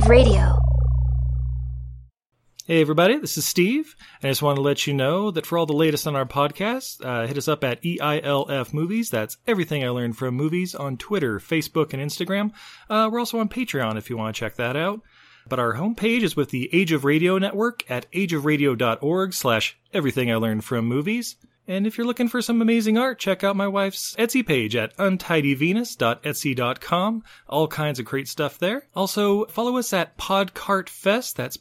of Radio. Hey everybody, this is Steve. I just want to let you know that for all the latest on our podcast, hit us up at EILF Movies. That's Everything I Learned from Movies on Twitter, Facebook, and Instagram. We're also on Patreon if you want to check that out. But our homepage is with the Age of Radio Network at ageofradio.org/Everything I Learned from Movies. And if you're looking for some amazing art, check out my wife's Etsy page at untidyvenus.etsy.com. All kinds of great stuff there. Also, follow us at PodCartFest, that's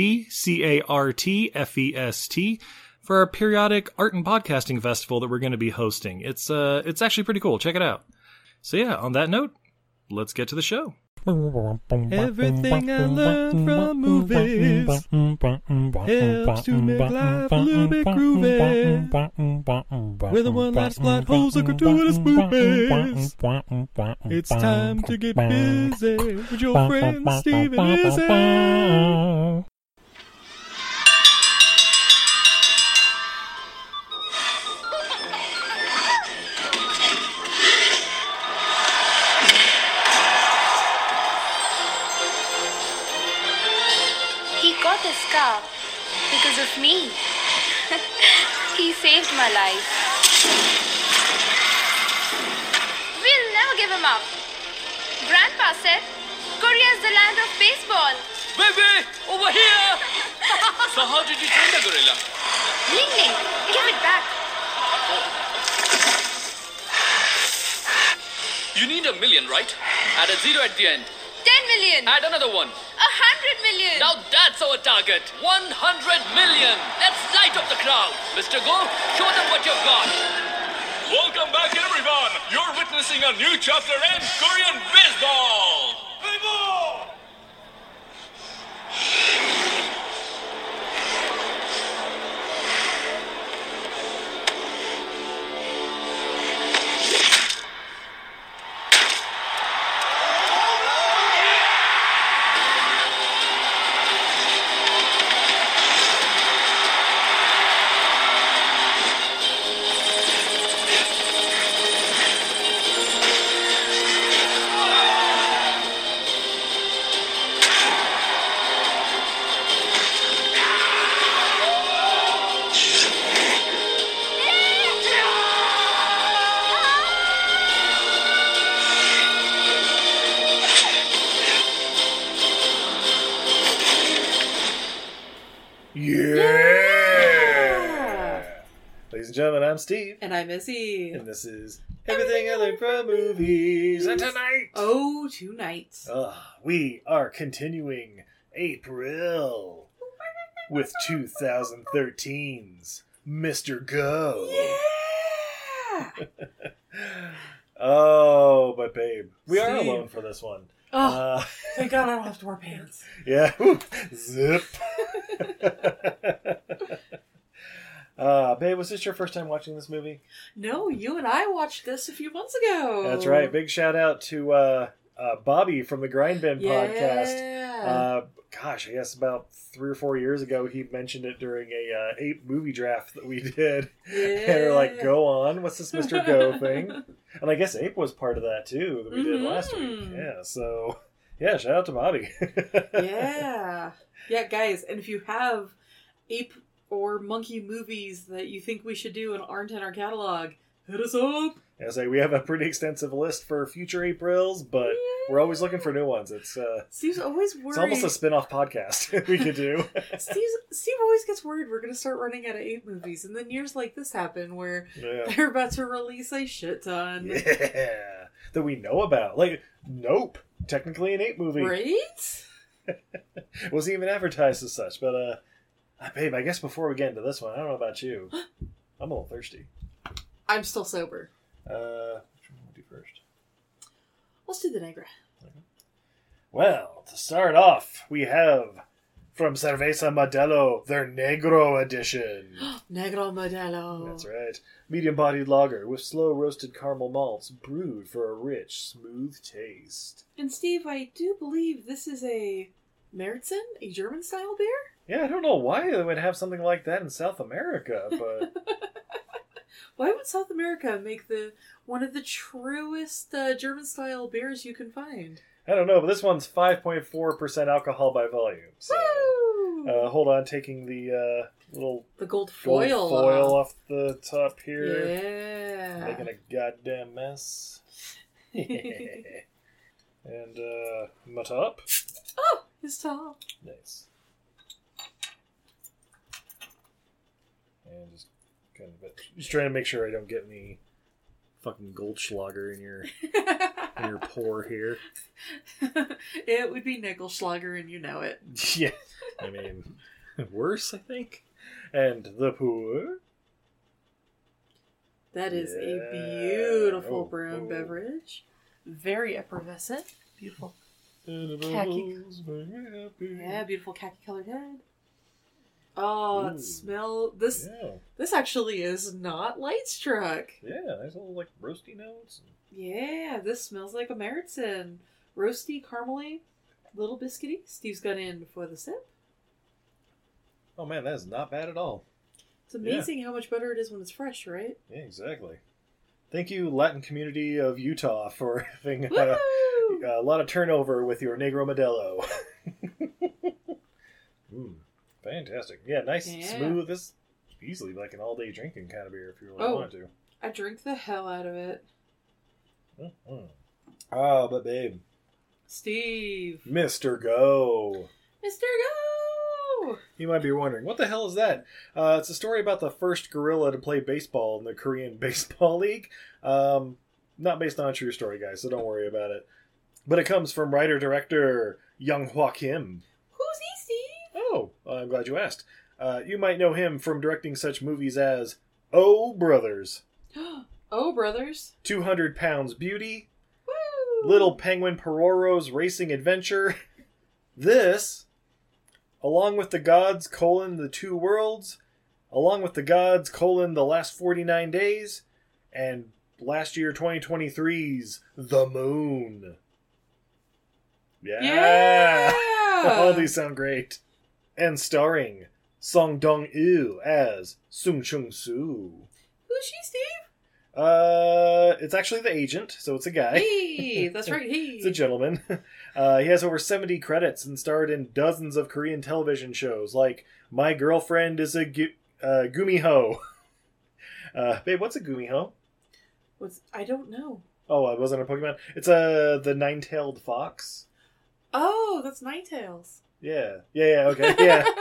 PodCartFest, for our periodic art and podcasting festival that we're going to be hosting. It's actually pretty cool. Check it out. So yeah, on that note, let's get to the show. Everything I learned from movies helps to make life a little bit groovy. With a one last plot holes and gratuitous movies. It's time to get busy with your friend Steve and Izzy. Because of me. He saved my life. We'll never give him up. Grandpa said, Korea's the land of baseball. Baby, over here! So how did you train the gorilla? Ling Ling, give it back. You need 1 million, right? Add a 0 at the end. 10 million. Add another one. 100 million. Now that's our target. 100 million. Let's light up the crowd. Mr. Go, show them what you've got. Welcome back, everyone. You're witnessing a new chapter in Korean baseball. Baseball! Gentlemen, I'm Steve. And I'm Izzy. And this is Everything I Learned from Movies. And tonight, tonight, we are continuing April with 2013's Mr. Go. Yeah! Oh, but babe, we are alone for this one. Oh, thank God I don't have to wear pants. Yeah. Zip. Babe, was this your first time watching this movie? No, you and I watched this a few months ago. That's right. Big shout out to Bobby from the Grind Bin podcast. Gosh, I guess about 3 or 4 years ago, he mentioned it during a Ape movie draft that we did. Yeah. And they're like, go on, what's this Mr. Go thing? And I guess Ape was part of that too, that we did last week. Yeah, so, yeah, shout out to Bobby. Yeah, guys, and if you have Ape or monkey movies that you think we should do and aren't in our catalog, hit us up. I say we have a pretty extensive list for future Aprils, but we're always looking for new ones. It's Steve's always worried. It's almost a spin-off podcast we could do. Steve always gets worried we're going to start running out of Ape movies, and then years like this happen where they're about to release a shit ton. Yeah, that we know about. Like, Nope, technically an Ape movie, right? It wasn't even advertised as such, but babe, I guess before we get into this one, I don't know about you. I'm a little thirsty. I'm still sober. Which one will we do first? Let's do the Negra. Okay. Well, to start off, we have from Cerveza Modelo, their Negro edition. Negro Modelo. That's right. Medium-bodied lager with slow-roasted caramel malts brewed for a rich, smooth taste. And Steve, I do believe this is a Märzen, a German-style beer? Yeah, I don't know why they would have something like that in South America, but Why would South America make one of the truest German-style beers you can find? I don't know, but this one's 5.4% alcohol by volume. So, Woo! hold on, taking the little The gold foil, off the top here. Yeah. Making a goddamn mess. And, my top. Oh, his top. Nice. And just trying to make sure I don't get any fucking Goldschlager in your pour here. It would be Nickelschlager, and you know it. Yeah. I mean, worse, I think. And the pour. That is Yeah. a beautiful Oh, brown oh. beverage. Very effervescent. Beautiful. And the Khaki. bubbles make me happy. Yeah, beautiful khaki-colored head. Oh, Ooh. it smell. This actually is not light struck. Yeah, nice little like roasty notes. Yeah, this smells like a Meritzen. Roasty, caramely, little biscuity. Steve's got in for the sip. Oh man, that is not bad at all. It's amazing how much better it is when it's fresh, right? Yeah, exactly. Thank you, Latin community of Utah, for having Woo! a lot of turnover with your Negro Modelo. Fantastic. Yeah, nice, Yeah. smooth. This easily like an all-day drinking kind of beer if you really wanted to. I drink the hell out of it. Mm-hmm. Oh, but babe, Steve. Mr. Go. Mr. Go! You might be wondering, what the hell is that? It's a story about the first gorilla to play baseball in the Korean Baseball League. Not based on a true story, guys, so don't worry about it. But it comes from writer-director Young Hwa Kim. Who's he, Steve? Oh, I'm glad you asked. You might know him from directing such movies as Oh Brothers, Oh, brothers. 200 Pounds Beauty, Woo! Little Penguin Pororo's Racing Adventure, this, Along with the Gods, The Two Worlds, Along with the Gods, The Last 49 Days, and last year 2023's The Moon. Yeah! All these sound great. And starring Song Dong-il as Sung Chung-soo. Who's she, Steve? It's actually the agent, so it's a guy. He. That's right, he. It's a gentleman. He has over 70 credits and starred in dozens of Korean television shows, like My Girlfriend is a Gumiho. Babe, what's a Gumiho? I don't know. Oh, it wasn't a Pokemon? It's the nine-tailed fox. Oh, that's Ninetales. Yeah, okay,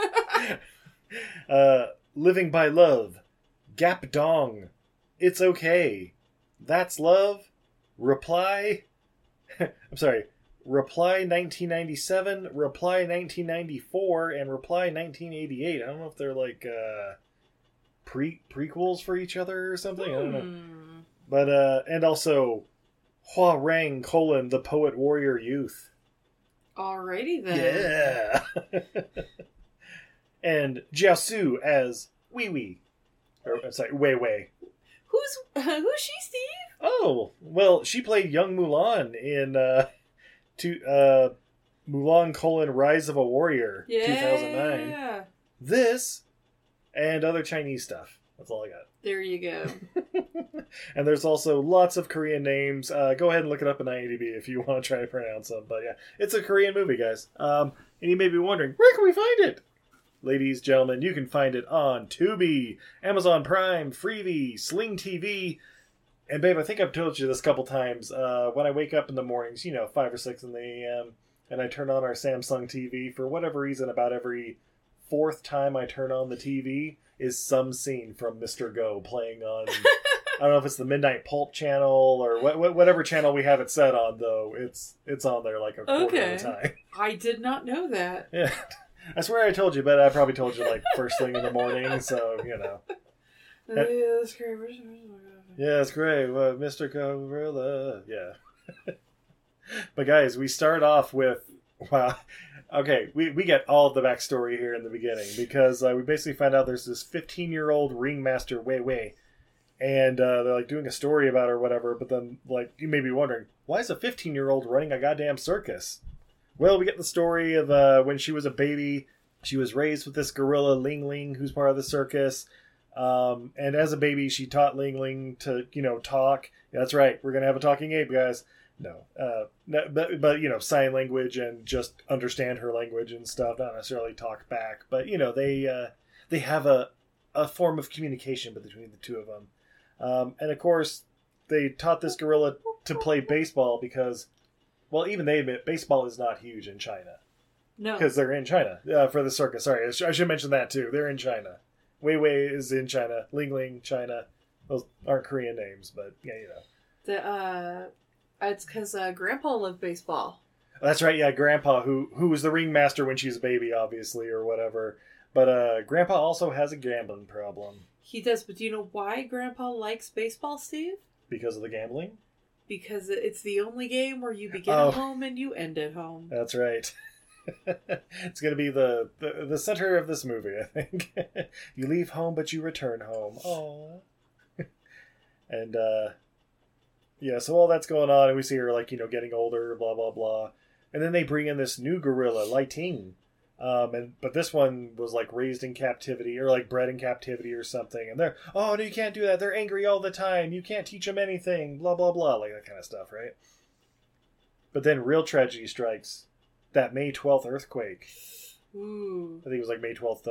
yeah. Living by Love, Gap Dong, It's Okay, That's Love, Reply, Reply 1997, Reply 1994, and Reply 1988. I don't know if they're like prequels for each other or something. I don't know. But, and also Hua Rang, The Poet Warrior Youth. Alrighty then. Yeah. And Jiasu as Wee Wee. Or, I'm sorry, Wei Wei. Who's she, Steve? Oh, well, she played young Mulan in Mulan, Rise of a Warrior, 2009. This and other Chinese stuff. That's all I got. There you go. And there's also lots of Korean names. Go ahead and look it up in IMDb if you want to try to pronounce them. But yeah, it's a Korean movie, guys. And you may be wondering, where can we find it? Ladies, gentlemen, you can find it on Tubi, Amazon Prime, Freevee, Sling TV. And babe, I think I've told you this a couple times. When I wake up in the mornings, 5 or 6 in the a.m., and I turn on our Samsung TV, for whatever reason, about every 4th time I turn on the TV is some scene from Mr. Go playing on... I don't know if it's the Midnight Pulp channel or whatever channel we have it set on, though. It's on there like a quarter of the time. I did not know that. Yeah. I swear I told you, but I probably told you like first thing in the morning, so, Yeah, that's great. Yeah, it's great. Well, Mr. Gorilla. Yeah. But guys, we start off with... Wow. Okay, we get all of the backstory here in the beginning, because we basically find out there's this 15-year-old ringmaster, Wei Wei, and they're like doing a story about her or whatever, but then like you may be wondering, why is a 15-year-old running a goddamn circus? Well, we get the story of when she was a baby, she was raised with this gorilla Ling Ling, who's part of the circus. And as a baby, she taught Ling Ling to, talk. Yeah, that's right. We're going to have a talking ape, guys. No, but sign language and just understand her language and stuff, not necessarily talk back. But, they have a form of communication between the two of them. And of course, they taught this gorilla to play baseball because, well, even they admit baseball is not huge in China. No. Because they're in China for the circus. Sorry, I should mention that too. They're in China. Wei Wei is in China. Ling Ling, China. Those aren't Korean names, but yeah, It's because Grandpa loved baseball. That's right, yeah, Grandpa, who was the ringmaster when she was a baby, obviously, or whatever. But Grandpa also has a gambling problem. He does, but do you know why Grandpa likes baseball, Steve? Because of the gambling? Because it's the only game where you begin at home and you end at home. That's right. It's going to be the center of this movie, I think. You leave home, but you return home. Aww. And, yeah, so all that's going on, and we see her, getting older, blah, blah, blah. And then they bring in this new gorilla, Lai Ting. But this one was, raised in captivity, or, bred in captivity or something. And they're, oh, no, you can't do that. They're angry all the time. You can't teach them anything, blah, blah, blah, that kind of stuff, right? But then real tragedy strikes. That May 12th earthquake. Ooh. I think it was, May 12th,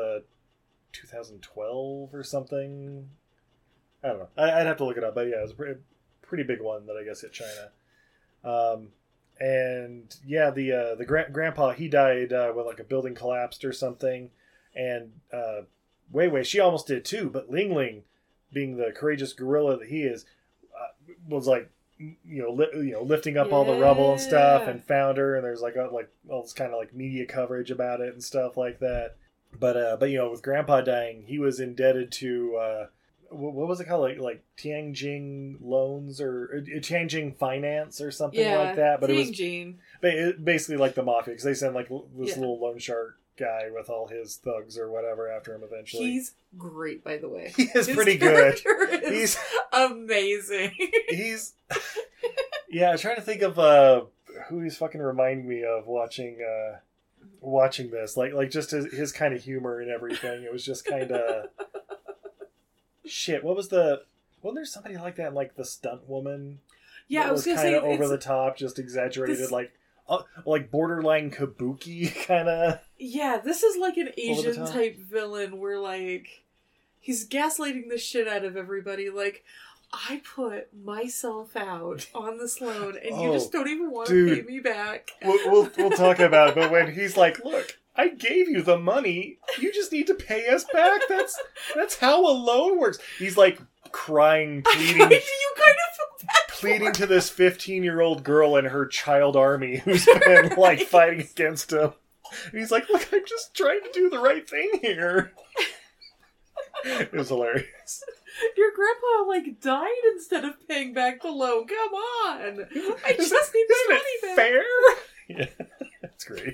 2012 or something. I don't know. I'd have to look it up, but yeah, it was a pretty big one that I guess hit China. And yeah, the grandpa, he died when a building collapsed or something, and Wei Wei, she almost did too. But Ling Ling, being the courageous gorilla that he is, was lifting up all the rubble and stuff, and found her, and there's all this kind of media coverage about it and stuff like that. But with Grandpa dying, he was indebted to. What was it called? Like Tianjin loans or Tianjin finance or something like that. But Tianjin. It was basically the mafia, because they sent this little loan shark guy with all his thugs or whatever after him eventually. He's great, by the way. He is pretty good. He's amazing. Yeah, I'm trying to think of who he's fucking reminding me of watching this. Just his kind of humor and everything. It was just kind of... Shit, wasn't there somebody like that in The Stunt Woman? Yeah, I was going to say... kind of over the top, just exaggerated, borderline kabuki kind of... Yeah, this is an Asian type villain where he's gaslighting the shit out of everybody. I put myself out on this loan and you just don't even want to pay me back. We'll talk about it, but when he's look, I gave you the money. You just need to pay us back. That's how a loan works. He's crying, pleading. You kind of feel bad pleading to this 15-year-old girl and her child army who's been fighting against him. And he's look, I'm just trying to do the right thing here. It was hilarious. Your grandpa died instead of paying back the loan. Come on. I just need my money back. Fair? Yeah, that's great.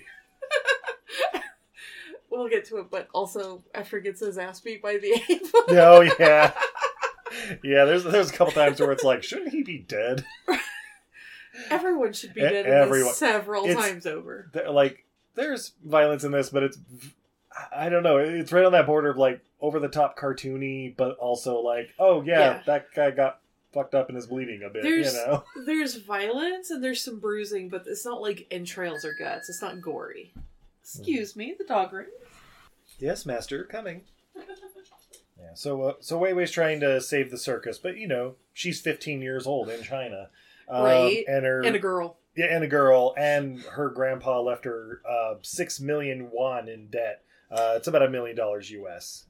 We'll get to it, but also after he gets his ass beat by the ape. Oh yeah. Yeah, there's a couple times where it's shouldn't he be dead? Everyone should be dead in this several times over. There's violence in this, but it's, I don't know, it's right on that border of over the top cartoony, but also that guy got fucked up and is bleeding a bit. There's violence and there's some bruising, but it's not entrails or guts. It's not gory. Excuse me, the dog ring. Yes, master, coming. Yeah, so Wei Wei's trying to save the circus, but she's 15 years old in China, right? And a girl. Yeah, and a girl, and her grandpa left her 6 million won in debt. It's about $1 million US.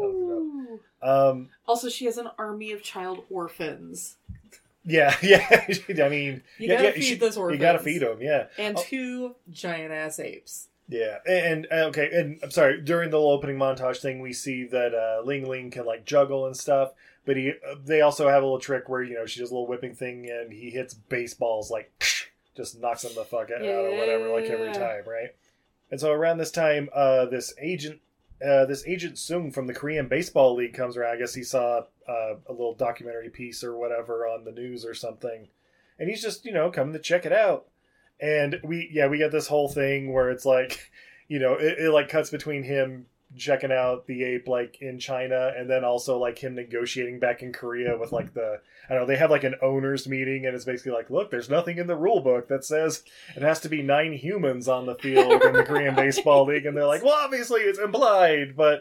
Also, she has an army of child orphans. Yeah. I mean, you gotta feed those orphans. You gotta feed them, yeah. And 2 giant ass apes. Yeah, and I'm sorry. During the little opening montage thing, we see that Ling Ling can juggle and stuff, but they also have a little trick where she does a little whipping thing, and he hits baseballs just knocks them the fuck out or whatever every time, right? And so around this time, this agent Sung from the Korean Baseball League comes around. I guess he saw a little documentary piece or whatever on the news or something, and he's just coming to check it out. And we get this whole thing where it's it cuts between him checking out the ape like in China, and then also like him negotiating back in Korea with like I don't know, they have like an owners meeting, and it's basically like, look, there's nothing in the rule book that says it has to be 9 humans on the field in the Korean Baseball League, and they're like, well, obviously it's implied, but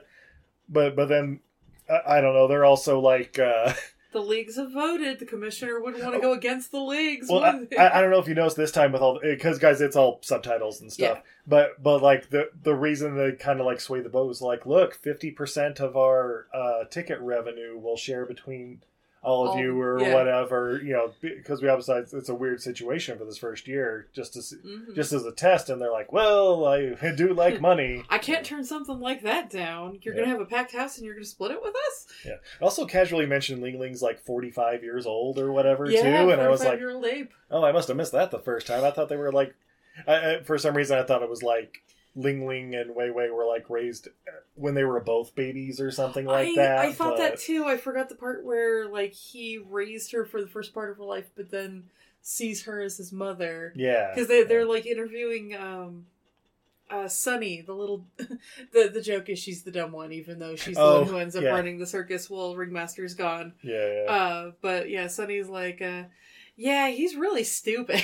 then I don't know, they're also like the leagues have voted. The commissioner wouldn't want to go against the leagues. Well, I don't know if you noticed this time with all, because guys, it's all subtitles and stuff. Yeah. But like the reason they kind of like sway the boat is like, look, 50% of our ticket revenue we'll share between all of you or whatever, you know, because we obviously it's a weird situation for this first year, just as a test, and they're like, well, I do like money. I can't turn something like that down. You're gonna have a packed house and you're gonna split it with us. Yeah. Also, casually mentioned Ling Ling's like 45 years old or whatever too, and I was like, 45-year-old ape. Oh, I must have missed that the first time. I thought they were like, for some reason, I thought it was like Ling Ling and Wei Wei were like raised when they were both babies or something like that. I thought that too. I forgot the part where like he raised her for the first part of her life, but then sees her as his mother. Yeah, because they're like interviewing Sunny, the little. the joke is she's the dumb one, even though she's the one who ends up running the circus while Ringmaster's gone. Yeah. But yeah, Sunny's like, yeah, he's really stupid.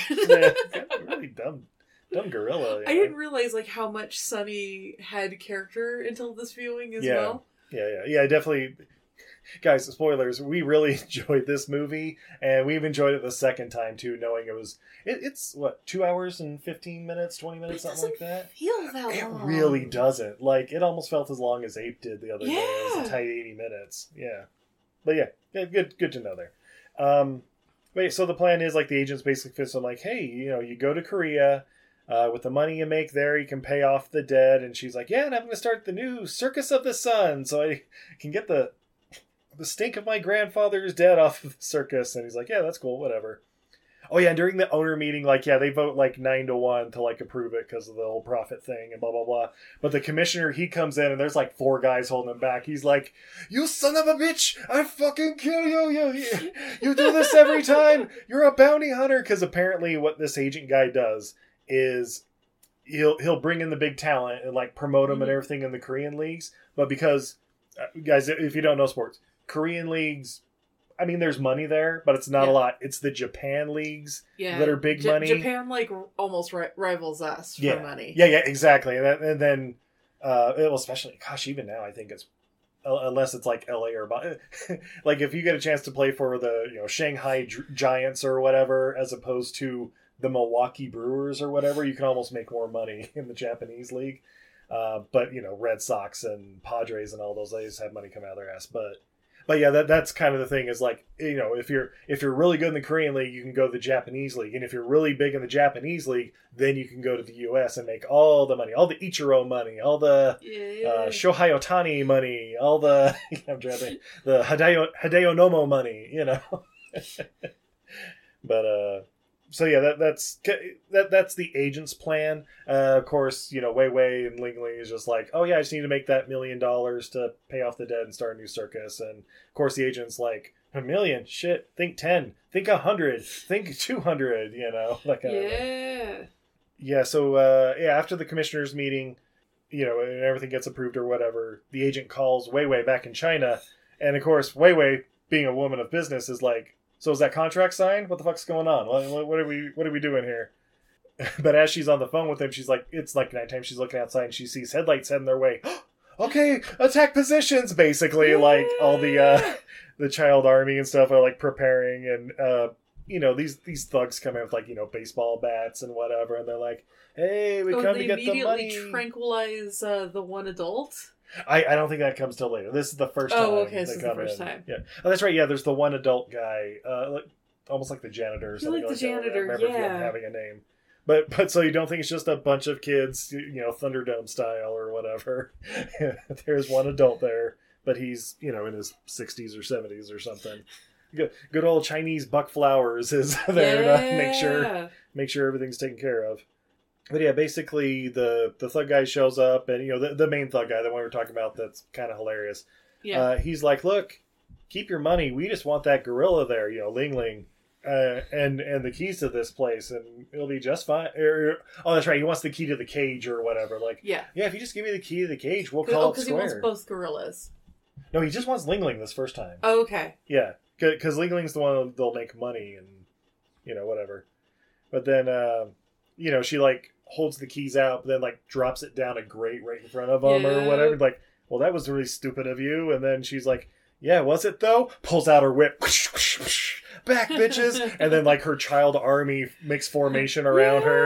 Really dumb. Dumb gorilla. Yeah. I didn't realize like how much Sunny had character until this viewing as well. Yeah. Definitely, guys. Spoilers. We really enjoyed this movie, and we've enjoyed it the second time too, knowing it's what 2 hours and 15 minutes, 20 minutes, something like that. Feel that long. It really doesn't. Like it almost felt as long as Ape did the other day. It was a tight 80 minutes. Yeah, but yeah, good to know there. Wait, so the plan is like the agents basically fits on like, hey, you know, you go to Korea. With the money you make there, you can pay off the debt. And she's like, yeah, and I'm going to start the new Circus of the Sun, so I can get the stink of my grandfather's debt off of the circus. And he's like, yeah, that's cool, whatever. Oh, yeah, and during the owner meeting, like, yeah, they vote like 9-1 to like approve it because of the whole profit thing and blah, blah, blah. But the commissioner, he comes in and there's like 4 guys holding him back. He's like, you son of a bitch, I fucking kill you. You do this every time. You're a bounty hunter. Because apparently what this agent guy does is he'll bring in the big talent and like promote them and everything in the Korean leagues, but because guys, if you don't know sports, Korean leagues, I mean, there's money there, but it's not a lot. It's the Japan leagues that are big money. Japan like almost rivals us for money. Yeah, exactly. And then well, especially, gosh, even now I think it's unless it's like LA or like if you get a chance to play for the Shanghai Giants or whatever, as opposed to the Milwaukee Brewers or whatever, you can almost make more money in the Japanese league. But Red Sox and Padres and all those, they just have money come out of their ass. But yeah, that's kind of the thing is like, if you're really good in the Korean league, you can go to the Japanese league. And if you're really big in the Japanese league, then you can go to the US and make all the money, all the Ichiro money, all the Shohei Ohtani money, all the I'm trying to think, the Hideo Nomo money, But so yeah, that's the agent's plan. Of course, Wei Wei and Ling Ling is just like, oh yeah, I just need to make that $1 million to pay off the debt and start a new circus. And of course, the agent's like, $1 million, shit, think 10, think 100, think 200, that kind of thing. Yeah. So after the commissioners meeting, and everything gets approved or whatever, the agent calls Wei Wei back in China, and of course, Wei Wei, being a woman of business, is like, so is that contract signed? What the fuck's going on? What are we doing here? But as she's on the phone with him, she's like, it's like nighttime. She's looking outside and she sees headlights heading their way. Okay, attack positions. Basically, like all the child army and stuff are like preparing, and these thugs come in with like baseball bats and whatever, and they're like, hey, we come to get the money. Immediately tranquilize the one adult. I don't think that comes till later. This is the first time. Oh, okay, this is the first time. Yeah, that's right. Yeah, there's the one adult guy, almost like the janitor or something. Like the janitor, I remember him having a name. But so you don't think it's just a bunch of kids, Thunderdome style or whatever? There's one adult there, but he's in his 60s or 70s or something. Good old Chinese Buck Flowers is there to make sure everything's taken care of. But yeah, basically the thug guy shows up, and the main thug guy, the one we were talking about, that's kind of hilarious. Yeah, he's like, "Look, keep your money. We just want that gorilla there, Ling Ling. and the keys to this place, and it'll be just fine. Oh, that's right. He wants the key to the cage or whatever. Like, yeah. If you just give me the key to the cage, we'll call it square. Because he wants both gorillas. No, he just wants Ling Ling this first time. Oh, okay. Yeah, because Ling Ling's the one they'll make money and, whatever. But then, she, like, holds the keys out, but then, like, drops it down a grate right in front of him or whatever. Like, well, that was really stupid of you. And then she's like, yeah, was it, though? Pulls out her whip. Back, bitches! And then, like, her child army makes formation around her.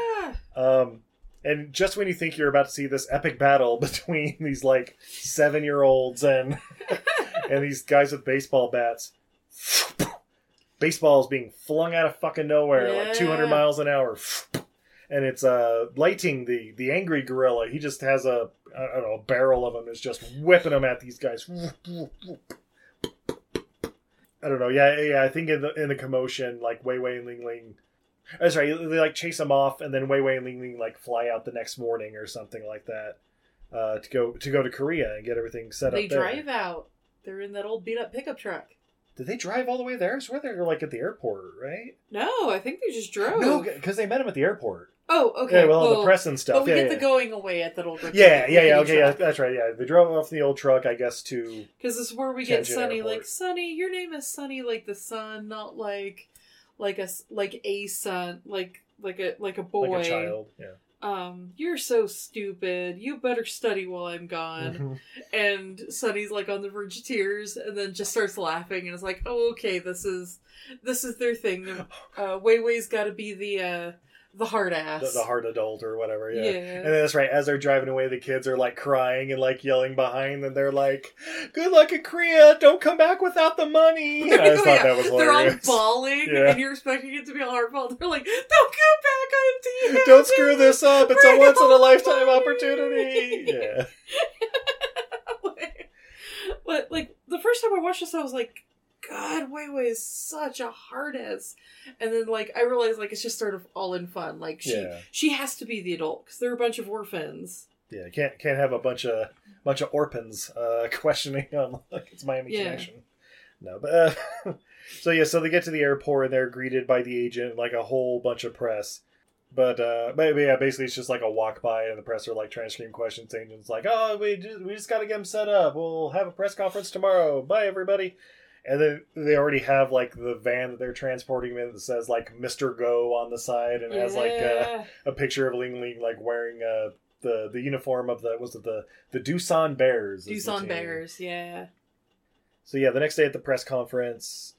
And just when you think you're about to see this epic battle between these, like, 7-year-olds and these guys with baseball bats, baseball is being flung out of fucking nowhere, like 200 miles an hour. And it's lighting the angry gorilla. He just has a barrel of them is just whipping them at these guys. I don't know. Yeah. I think in the commotion, like Wei Wei and Ling Ling. That's right. They like chase him off, and then Wei Wei and Ling Ling like fly out the next morning or something like that to go to Korea and get everything set up. They drive out. They're in that old beat up pickup truck. Did they drive all the way there? I swear they're like at the airport, right? No, I think they just drove. No, because they met him at the airport. Oh, okay. Yeah, well, the press and stuff. But we get the going away at that old truck. Yeah, okay, yeah, that's right. Yeah, they drove off the old truck, I guess, to because this is where we get Sunny. Airport. Like Sunny, your name is Sunny, like the sun, not like a son, like a boy, like a child. Yeah. You're so stupid. You better study while I'm gone. And Sunny's like on the verge of tears, and then just starts laughing, and it's like, oh, okay, this is their thing. Wei Wei's got to be the hard ass, the hard adult or whatever. Yeah. Yeah. And then that's right. As they're driving away, the kids are like crying and like yelling behind, and they're like, "Good luck in Korea. Don't come back without the money." I just thought that was hilarious. They're all bawling, and you're expecting it to be all heartfelt. They're like, "Don't come back empty-handed. Don't screw this up. It's a once in a lifetime opportunity." Yeah. But like the first time I watched this, I was like, God, Wei Wei is such a hard ass. And then, like, I realized, like, it's just sort of all in fun. Like, she has to be the adult, because they're a bunch of orphans. Yeah, can't have a bunch of orphans questioning on, like, it's Miami Connection. No, but, so they get to the airport, and they're greeted by the agent, like, a whole bunch of press. But yeah, basically it's just like a walk by, and the press are, like, trying to scream questions. The agent's like, oh, we just gotta get them set up. We'll have a press conference tomorrow. Bye, everybody. And then they already have, like, the van that they're transporting him in that says, like, Mr. Go on the side. And has, like, a picture of Ling Ling, like, wearing the uniform of the Doosan Bears. Doosan Bears, yeah. So, yeah, the next day at the press conference,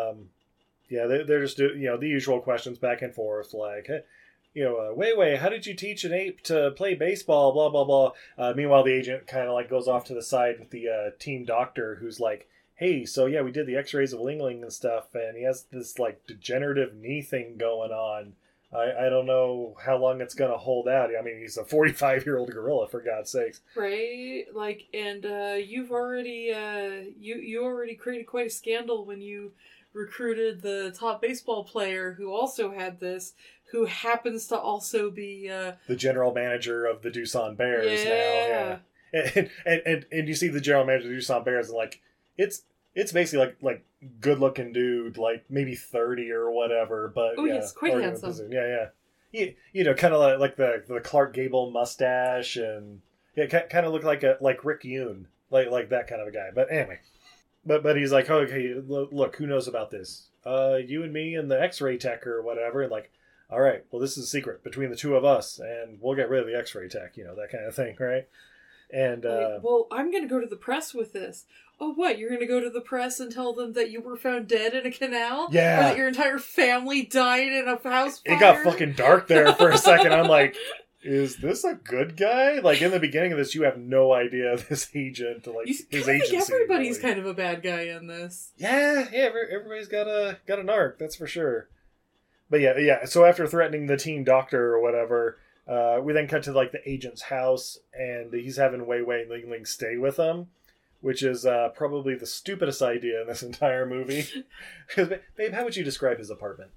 they're just doing, the usual questions back and forth, like, Wei Wei, how did you teach an ape to play baseball, blah, blah, blah. Meanwhile, the agent kind of, like, goes off to the side with the team doctor who's like, hey, so yeah, we did the x-rays of Ling Ling and stuff, and he has this, like, degenerative knee thing going on. I don't know how long it's going to hold out. I mean, he's a 45-year-old gorilla, for God's sakes. Right? Like, and you've already, you already created quite a scandal when you recruited the top baseball player who also had this, who happens to also be... the general manager of the Doosan Bears now. Yeah. And you see the general manager of the Doosan Bears, and, like, it's basically like good looking dude, like maybe 30 or whatever, but yes, quite handsome. Yeah. Kind of like the Clark Gable mustache, and kind of look like Rick Yoon, like that kind of a guy. But anyway, but he's like, oh, okay, look, who knows about this? You and me and the X-ray tech or whatever, and like, all right, well, this is a secret between the two of us, and we'll get rid of the X-ray tech, that kind of thing, right? And well, I'm going to go to the press with this. Oh, what? You're going to go to the press and tell them that you were found dead in a canal? Yeah. Or that your entire family died in a house fire? It got fucking dark there for a second. I'm like, is this a good guy? Like, in the beginning of this, you have no idea this agent, like, his agency. Everybody's kind of a bad guy in this. Yeah, everybody's got an arc, that's for sure. But yeah, so after threatening the team doctor or whatever, we then cut to, like, the agent's house, and he's having Wei Wei and Ling Ling stay with him, which is probably the stupidest idea in this entire movie. Babe, how would you describe his apartment?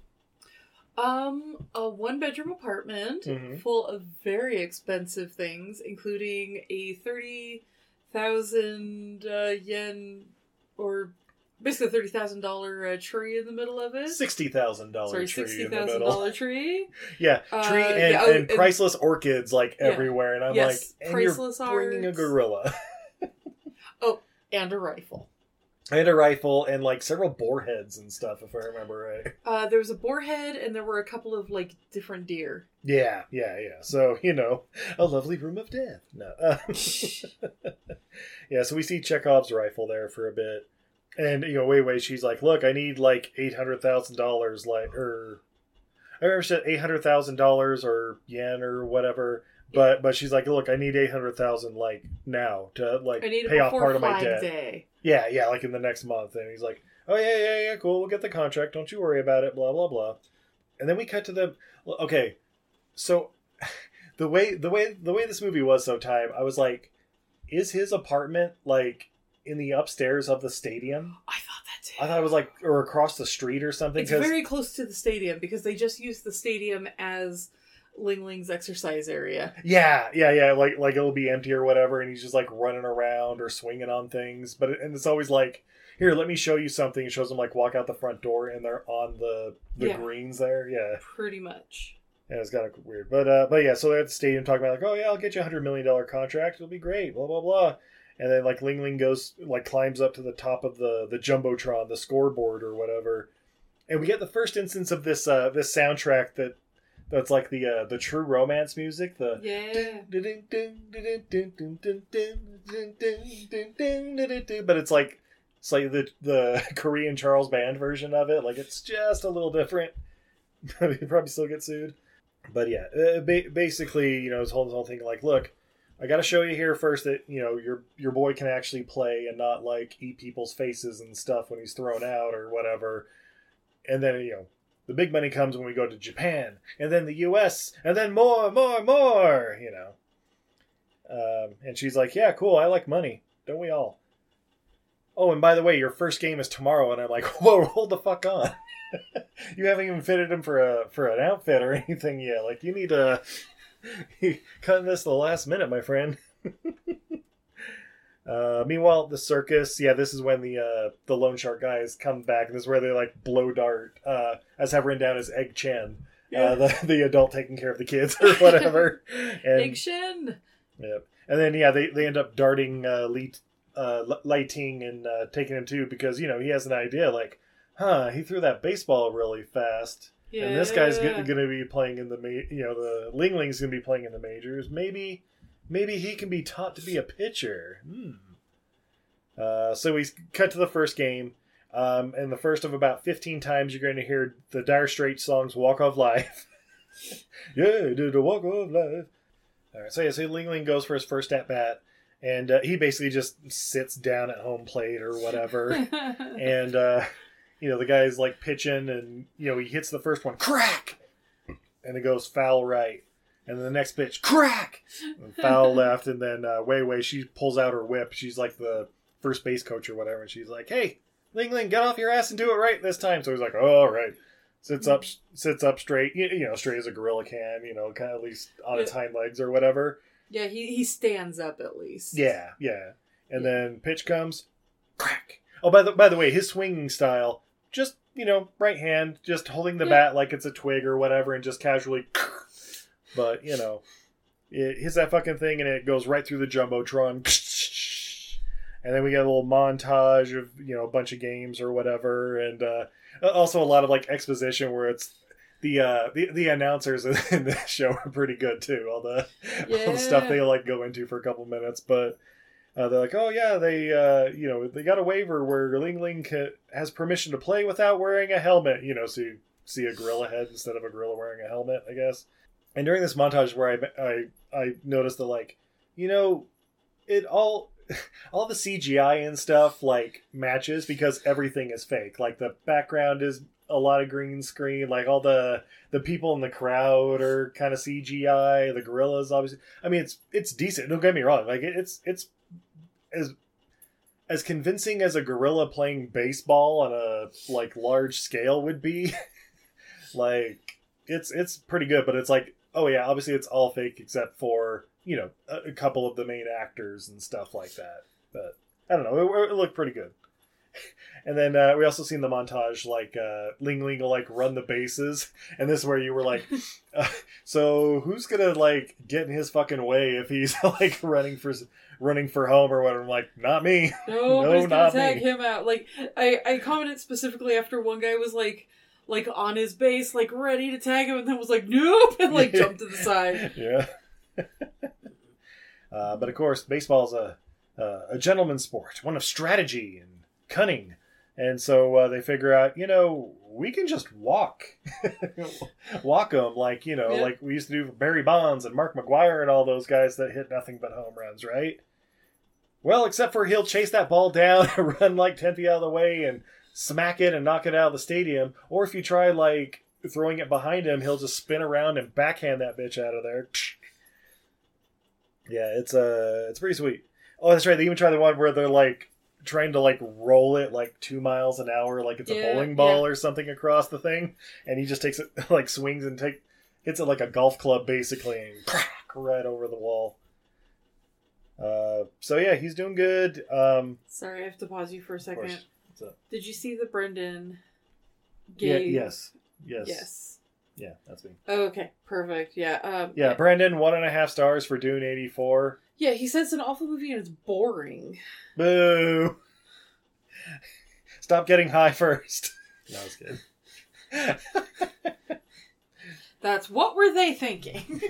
A 1-bedroom apartment full of very expensive things, including a 30,000 yen or Basically a $30,000 tree in the middle of it. $60,000 tree in the middle. $60,000 tree. Yeah, tree and priceless orchids everywhere, and I'm yes, like, and you're bringing a gorilla. Oh, and a rifle. And a rifle and several boar heads and stuff, if I remember right. There was a boar head, and there were a couple of different deer. Yeah. So a lovely room of death. No. Yeah. So we see Chekhov's rifle there for a bit. And, Wei Wei, she's like, look, I need $800,000, or I remember she said $800,000 or yen or whatever. But she's like, look, I need $800,000 now to pay off part of my debt. Day. Yeah, in the next month. And he's like, oh yeah, cool, we'll get the contract. Don't you worry about it. Blah blah blah. And then we cut to the okay. So the way this movie was, I was like, is his apartment in the upstairs of the stadium? I thought that too. I thought it was or across the street or something. It's very close to the stadium because they just used the stadium as Ling Ling's exercise area. Yeah. Like it'll be empty or whatever, and he's just running around or swinging on things. And it's always here, let me show you something. It shows them walk out the front door, and they're on the greens there. Yeah, pretty much. Yeah, it's kind of weird, but yeah. So they're at the stadium talking about oh yeah, I'll get you $100 million contract. It'll be great. Blah blah blah. And then Ling Ling goes climbs up to the top of the jumbotron, the scoreboard or whatever, and we get the first instance of this soundtrack that's the True Romance music. But it's the Korean Charles Band version of it. It's just a little different. You probably still get sued, but yeah, basically this whole thing look. I got to show you here first that, your boy can actually play and not, eat people's faces and stuff when he's thrown out or whatever. And then, the big money comes when we go to Japan, and then the U.S., and then more. And she's like, yeah, cool, I like money. Don't we all? Oh, and by the way, your first game is tomorrow. And I'm like, whoa, hold the fuck on. You haven't even fitted him for an outfit or anything yet. You need to... cutting this the last minute, my friend. Meanwhile, the circus, this is when the loan shark guys come back, and this is where they blow dart, as have written down as Egg Chen, the adult taking care of the kids or whatever. And, Egg Shen. Yep. And then they end up darting Lai Ting and taking him too, because he has an idea he threw that baseball really fast. Yeah. And this guy's going to be playing in the Ling Ling's going to be playing in the majors. Maybe he can be taught to be a pitcher. So we cut to the first game. And the first of about 15 times you're going to hear the Dire Straits songs Walk of Life. Yeah, did the Walk of Life. All right, so Ling Ling goes for his first at bat. And he basically just sits down at home plate or whatever. And... the guy's pitching, and he hits the first one, crack, and it goes foul right, and then the next pitch, crack, and foul left, and then Wei Wei, she pulls out her whip. She's the first base coach or whatever, and she's like, "Hey, Ling Ling, get off your ass and do it right this time." So he's like, "Oh, all right." Sits up straight, straight as a gorilla can, kind of at least on its hind legs or whatever. Yeah, he stands up at least. Yeah, and then pitch comes, crack. Oh, by the way, his swinging style. Just, right hand, just holding the bat like it's a twig or whatever, and just casually, but, it hits that fucking thing, and it goes right through the Jumbotron, and then we get a little montage of, a bunch of games or whatever, and also a lot of, exposition where it's the announcers in this show are pretty good, too, all the stuff they, go into for a couple minutes, but... they're like, oh yeah, they got a waiver where Ling Ling has permission to play without wearing a helmet. So you see a gorilla head instead of a gorilla wearing a helmet, I guess. And during this montage, where I noticed that it all the CGI and stuff matches because everything is fake. The background is a lot of green screen. All the people in the crowd are kind of CGI. The gorillas, obviously. I mean, it's decent. Don't get me wrong. It's as convincing as a gorilla playing baseball on a large scale would be. It's pretty good, but it's oh yeah, obviously it's all fake except for a couple of the main actors and stuff like that. But I don't know, it looked pretty good. And then we also seen the montage, like, Ling Ling will, like, run the bases. And this is where you were like, so who's gonna, like, get in his fucking way if he's, like, running for home or whatever? I'm like, not me. Nobody's gonna tag him out. Like, I commented specifically after one guy was, like on his base, like, ready to tag him, and then was like, nope, and, like, jumped to the side. Yeah. But, of course, baseball is a gentleman's sport, one of strategy and cunning. And so they figure out, we can just walk. Walk them like, like we used to do for Barry Bonds and Mark McGwire and all those guys that hit nothing but home runs, right? Well, except for he'll chase that ball down and run like 10 feet out of the way and smack it and knock it out of the stadium. Or if you try, like, throwing it behind him, he'll just spin around and backhand that bitch out of there. Yeah, it's pretty sweet. Oh, that's right. They even try the one where they're, like, trying to, like, roll it, like, 2 miles an hour, like it's a bowling ball or something across the thing. And he just takes it, like, swings and hits it like a golf club, basically, and crack right over the wall. So, yeah, he's doing good. Sorry, I have to pause you for a second. What's up? Did you see the Brendan gave? Yes. Yeah, that's me. Oh, okay, perfect. Yeah. Brandon, 1.5 stars for Dune 84. Yeah, he says it's an awful movie and it's boring. Boo! Stop getting high first. No, I was kidding. That's what were they thinking?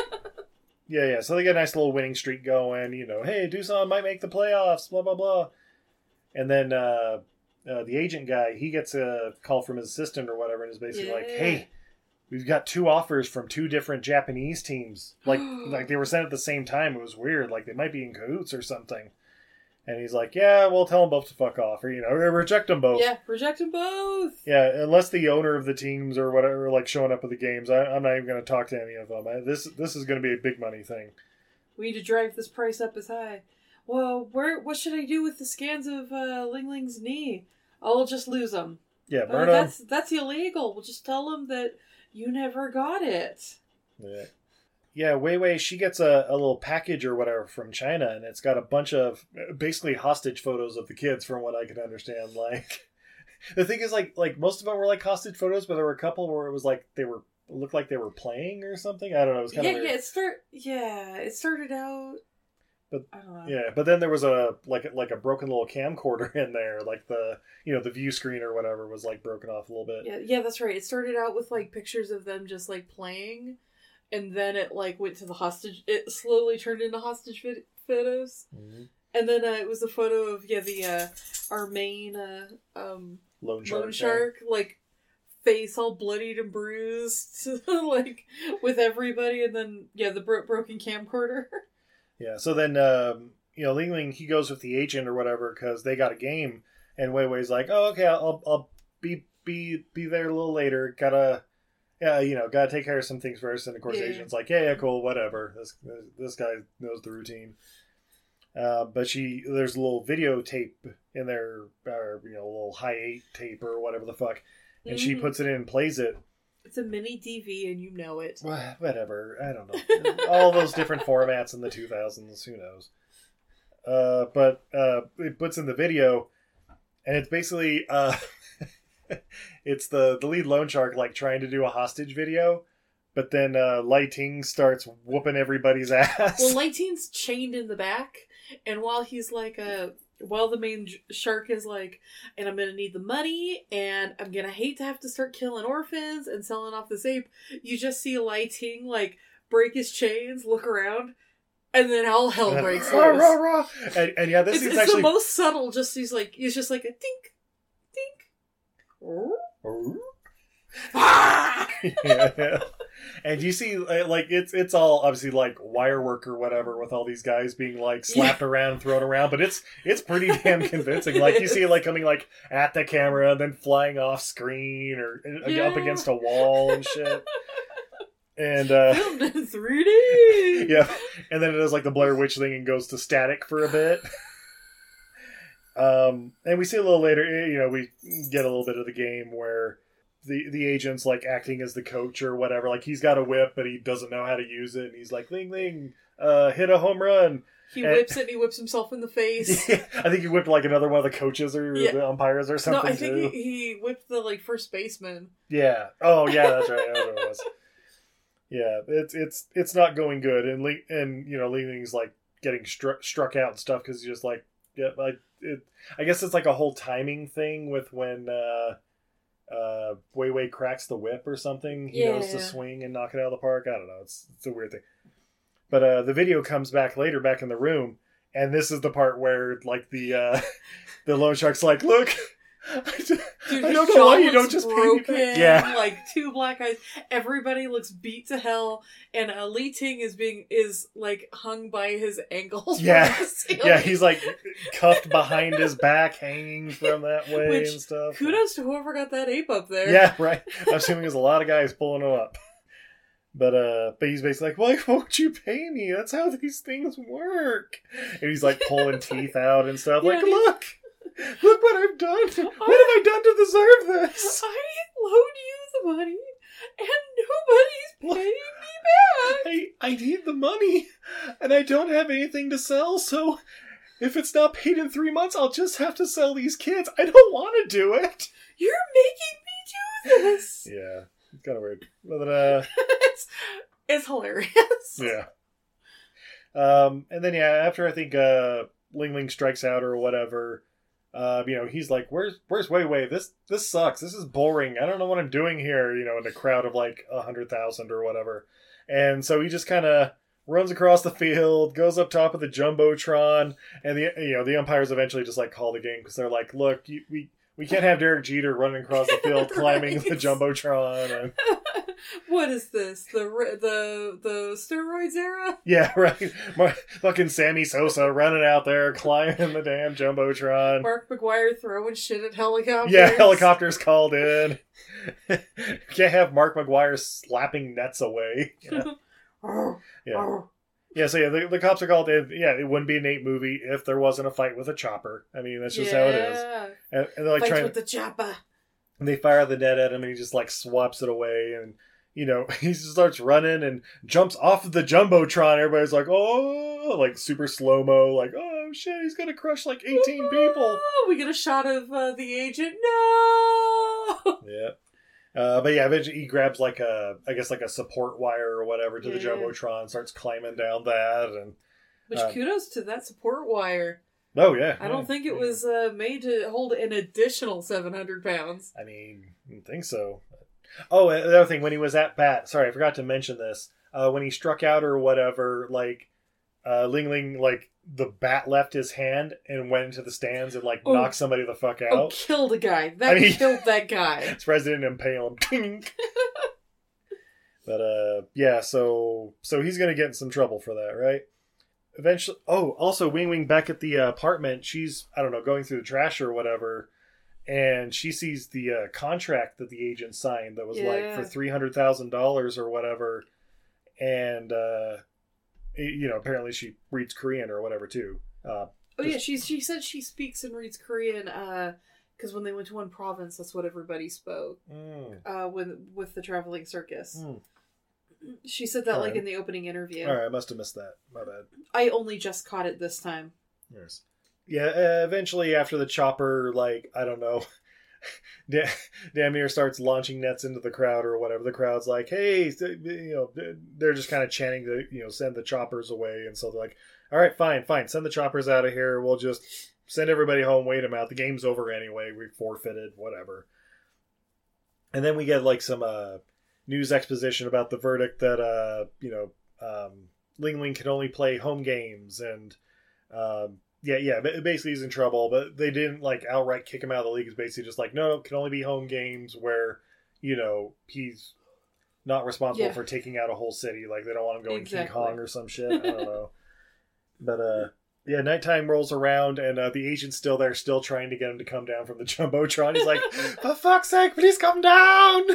Yeah. So they get a nice little winning streak going. Hey, Doosan might make the playoffs. Blah blah blah. And then the agent guy, he gets a call from his assistant or whatever, and is basically like, "Hey, we've got 2 offers from 2 different Japanese teams. Like they were sent at the same time. It was weird. Like they might be in cahoots or something." And he's like, "Yeah, we'll tell them both to fuck off, or reject them both." Yeah, reject them both. Yeah, unless the owner of the teams or whatever, like, showing up at the games, I'm not even going to talk to any of them. This is going to be a big money thing. We need to drive this price up as high. Well, what should I do with the scans of Ling Ling's knee? I'll just lose them. Yeah, burn them. That's illegal. We'll just tell them that you never got it. Yeah, Wei Wei, she gets a little package or whatever from China, and it's got a bunch of basically hostage photos of the kids, from what I can understand. Like, the thing is, like most of them were like hostage photos, but there were a couple where it was like looked like they were playing or something. I don't know. It was kind of weird. It started out. But I don't know. Yeah, but then there was a broken little camcorder in there, like the view screen or whatever was like broken off a little bit. Yeah, that's right. It started out with like pictures of them just like playing. And then it, like, went to the hostage... It slowly turned into hostage photos. Mm-hmm. And then it was a photo of, our main loan shark, like, face all bloodied and bruised, like, with everybody. And then, the broken camcorder. Yeah, so then, Ling Ling, he goes with the agent or whatever, because they got a game. And Wei Wei's like, oh, okay, I'll be there a little later. Gotta take care of some things first. And of course, the agent's like, yeah, cool, whatever. This guy knows the routine. But there's a little videotape in there, or, a little high 8 tape or whatever the fuck. And she puts it in and plays it. It's a mini DV and you know it. Whatever. I don't know. All those different formats in the 2000s. Who knows? But it puts in the video, and it's basically... it's the lead loan shark, like, trying to do a hostage video, but then Lai Ting starts whooping everybody's ass. Well, Lai Ting's chained in the back, and while he's like while the main shark is like, and I'm gonna need the money, and I'm gonna hate to have to start killing orphans and selling off this ape, you just see Lai Ting like break his chains, look around, and then all hell breaks loose. Rah, rah. And yeah, this is actually the most subtle. Just he's just like a tink. Yeah. And you see, like, it's all obviously like wire work or whatever, with all these guys being like slapped around, thrown around, but it's pretty damn convincing. Like, you see it like coming like at the camera and then flying off screen or up against a wall and shit. And filmed in 3D. Yeah, and then it does like the Blair Witch thing and goes to static for a bit. And we see a little later, we get a little bit of the game where the agent's like acting as the coach or whatever. Like he's got a whip, but he doesn't know how to use it, and he's like, "Ling Ling, hit a home run." He whips it, and he whips himself in the face. Yeah, I think he whipped like another one of the coaches or the umpires or something. No, I think too. he whipped the like first baseman. Yeah. Oh, yeah, that's right. That's what it was. Yeah, it's not going good, and Ling Ling's like getting struck out and stuff because he's just like, yeah, like I guess it's like a whole timing thing with when Wei Wei cracks the whip or something. He knows to swing and knock it out of the park. I don't know. It's a weird thing. But the video comes back later, back in the room, and this is the part where like the loan shark's like, "Look, dude, I don't know why you don't just broken, pay me back." Yeah, like 2 black eyes. Everybody looks beat to hell, and Li Ting is like hung by his ankles. Yeah, yeah, he's like cuffed behind his back, hanging from that way and stuff. Kudos to whoever got that ape up there. Yeah, right. I'm assuming there's a lot of guys pulling him up. But he's basically like, why won't you pay me? That's how these things work. And he's like pulling teeth out and stuff. Like, look what I've done. What have I done to deserve this? I loaned you the money, and nobody's paying me back. I need the money, and I don't have anything to sell, so if it's not paid in 3 months, I'll just have to sell these kids. I don't want to do it. You're making me do this. Yeah. It's kind of weird. But, it's hilarious. Yeah. And then, after I think Ling Ling strikes out or whatever, he's like, where's Wei Wei? This sucks. This is boring. I don't know what I'm doing here, in a crowd of like 100,000 or whatever. And so he just kind of runs across the field, goes up top of the Jumbotron, and the umpires eventually just like call the game because they're like, look, we can't have Derek Jeter running across the field climbing the Jumbotron. And... What is this? The steroids era? Yeah, right. Fucking Sammy Sosa running out there climbing the damn Jumbotron. Mark McGwire throwing shit at helicopters. Yeah, helicopters called in. Can't have Mark McGwire slapping nets away. Yeah. Yeah. Yeah, so the cops are called in. Yeah, it wouldn't be an ape movie if there wasn't a fight with a chopper. I mean, that's just how it is. And they're like fight with the chopper. And they fire the net at him, and he just like swaps it away, and he just starts running and jumps off of the Jumbotron. Everybody's like, oh, like super slow mo, like, oh shit, he's gonna crush like 18 people. We get a shot of the agent. No. Yeah. But yeah, eventually he grabs like a support wire or whatever to the Jumbotron, starts climbing down that, and which kudos to that support wire. Oh yeah, I don't think it was made to hold an additional 700 pounds. I mean, I don't think so. Oh, the other thing, when he was at bat, sorry, I forgot to mention this. When he struck out or whatever, like Ling Ling, like the bat left his hand and went into the stands and like knocked somebody the fuck out. Oh, killed a guy. Killed that guy. It's President Impale him. But yeah, so he's gonna get in some trouble for that, right? Eventually. Oh, also Wing Wing back at the apartment. She's, I don't know, going through the trash or whatever, and she sees the contract that the agent signed that was like for $300,000 or whatever, and apparently she reads Korean or whatever too. She said she speaks and reads Korean because when they went to one province, that's what everybody spoke. With the traveling circus. She said that in the opening interview. All right, I must have missed that. My bad. I only just caught it this time. Yes. Yeah, eventually after the chopper, like, I don't know, damn near starts launching nets into the crowd or whatever. The crowd's like, hey, they're just kind of chanting to, send the choppers away. And so they're like, all right, fine. Send the choppers out of here. We'll just send everybody home, wait them out. The game's over anyway. We forfeited, whatever. And then we get like some news exposition about the verdict that, Ling Ling can only play home games. And, basically he's in trouble, but they didn't like outright kick him out of the league. It's basically just like, no, it can only be home games where, he's not responsible for taking out a whole city. Like they don't want him going King Kong or some shit. I don't know. But, nighttime rolls around and the agent's still there, still trying to get him to come down from the Jumbotron. He's like, for fuck's sake, please come down!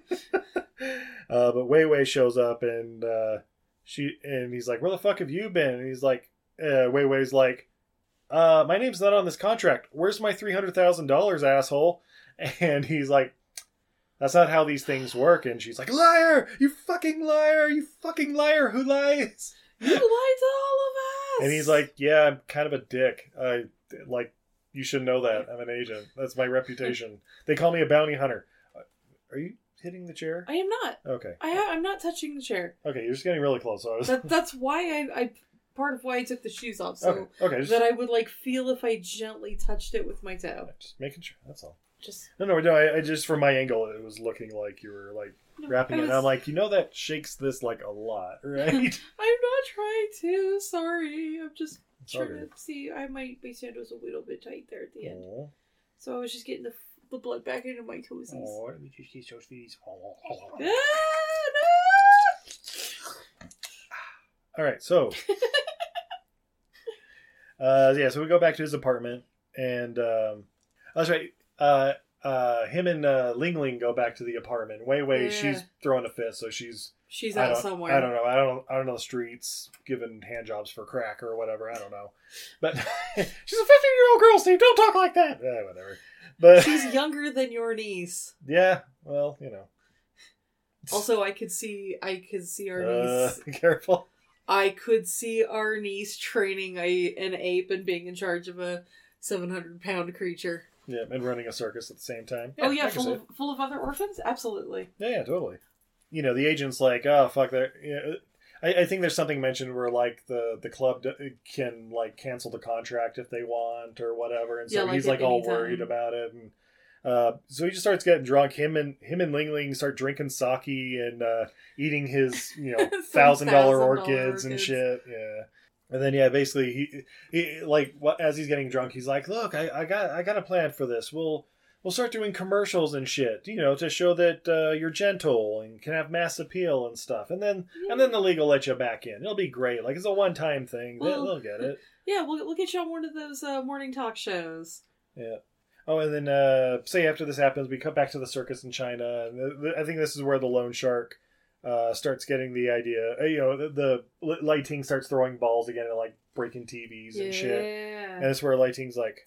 But Wei Wei shows up and he's like, where the fuck have you been? And he's like, Wei Wei's like, my name's not on this contract. Where's my $300,000, asshole? And he's like, That's not how these things work. And she's like, liar! You fucking liar! You fucking liar who lies! You lied to all of us! And he's like, yeah, I'm kind of a dick. You should know that. I'm an agent. That's my reputation. They call me a bounty hunter. Are you hitting the chair? I am not. Okay. I'm not touching the chair. Okay, you're just getting really close. So That's why I part of why I took the shoes off. So okay. that I would feel if I gently touched it with my toe. Just making sure. That's all. Just No. I just from my angle, it was looking like you were wrapping it. And I'm like, that shakes this a lot, right? I'm not trying to. Sorry, I'm just trying Okay. to see. My sand was a little bit tight there at the end, Aww. so I was just getting the blood back into my toesies. Let me just get those feet. Ah, All right, so so we go back to his apartment, and that's right. Him and Ling Ling go back to the apartment. Wei Wei, Yeah. she's throwing a fit, so she's out somewhere. I don't know. I don't know the streets, giving hand jobs for crack or whatever. I don't know. But she's a 15-year-old girl, Steve. Don't talk like that. Whatever. But She's younger than your niece. yeah, well, Also, I could see our niece. Careful. I could see our niece training an ape and being in charge of a 700-pound creature. Yeah, and running a circus at the same time. Oh yeah, I can see it. full of other orphans. Absolutely. Yeah, totally. The agent's like, oh fuck that. I think there's something mentioned where the club can cancel the contract if they want or whatever, and so he's all anytime. worried about it, and so he just starts getting drunk. Him and Ling Ling start drinking sake and eating his $1,000 orchids and shit. Yeah. And then basically he as he's getting drunk, he's like, look, I got a plan for this. We'll start doing commercials and shit, to show that you're gentle and can have mass appeal and stuff. And then the league will let you back in. It'll be great. It's a one-time thing. They'll get it. Yeah, we'll get you on one of those morning talk shows. Yeah. Oh, and then say after this happens, we come back to the circus in China, and I think this is where the loan shark starts getting the idea. The Lai Ting starts throwing balls again and breaking TVs and shit. And that's where Lai Ting's like,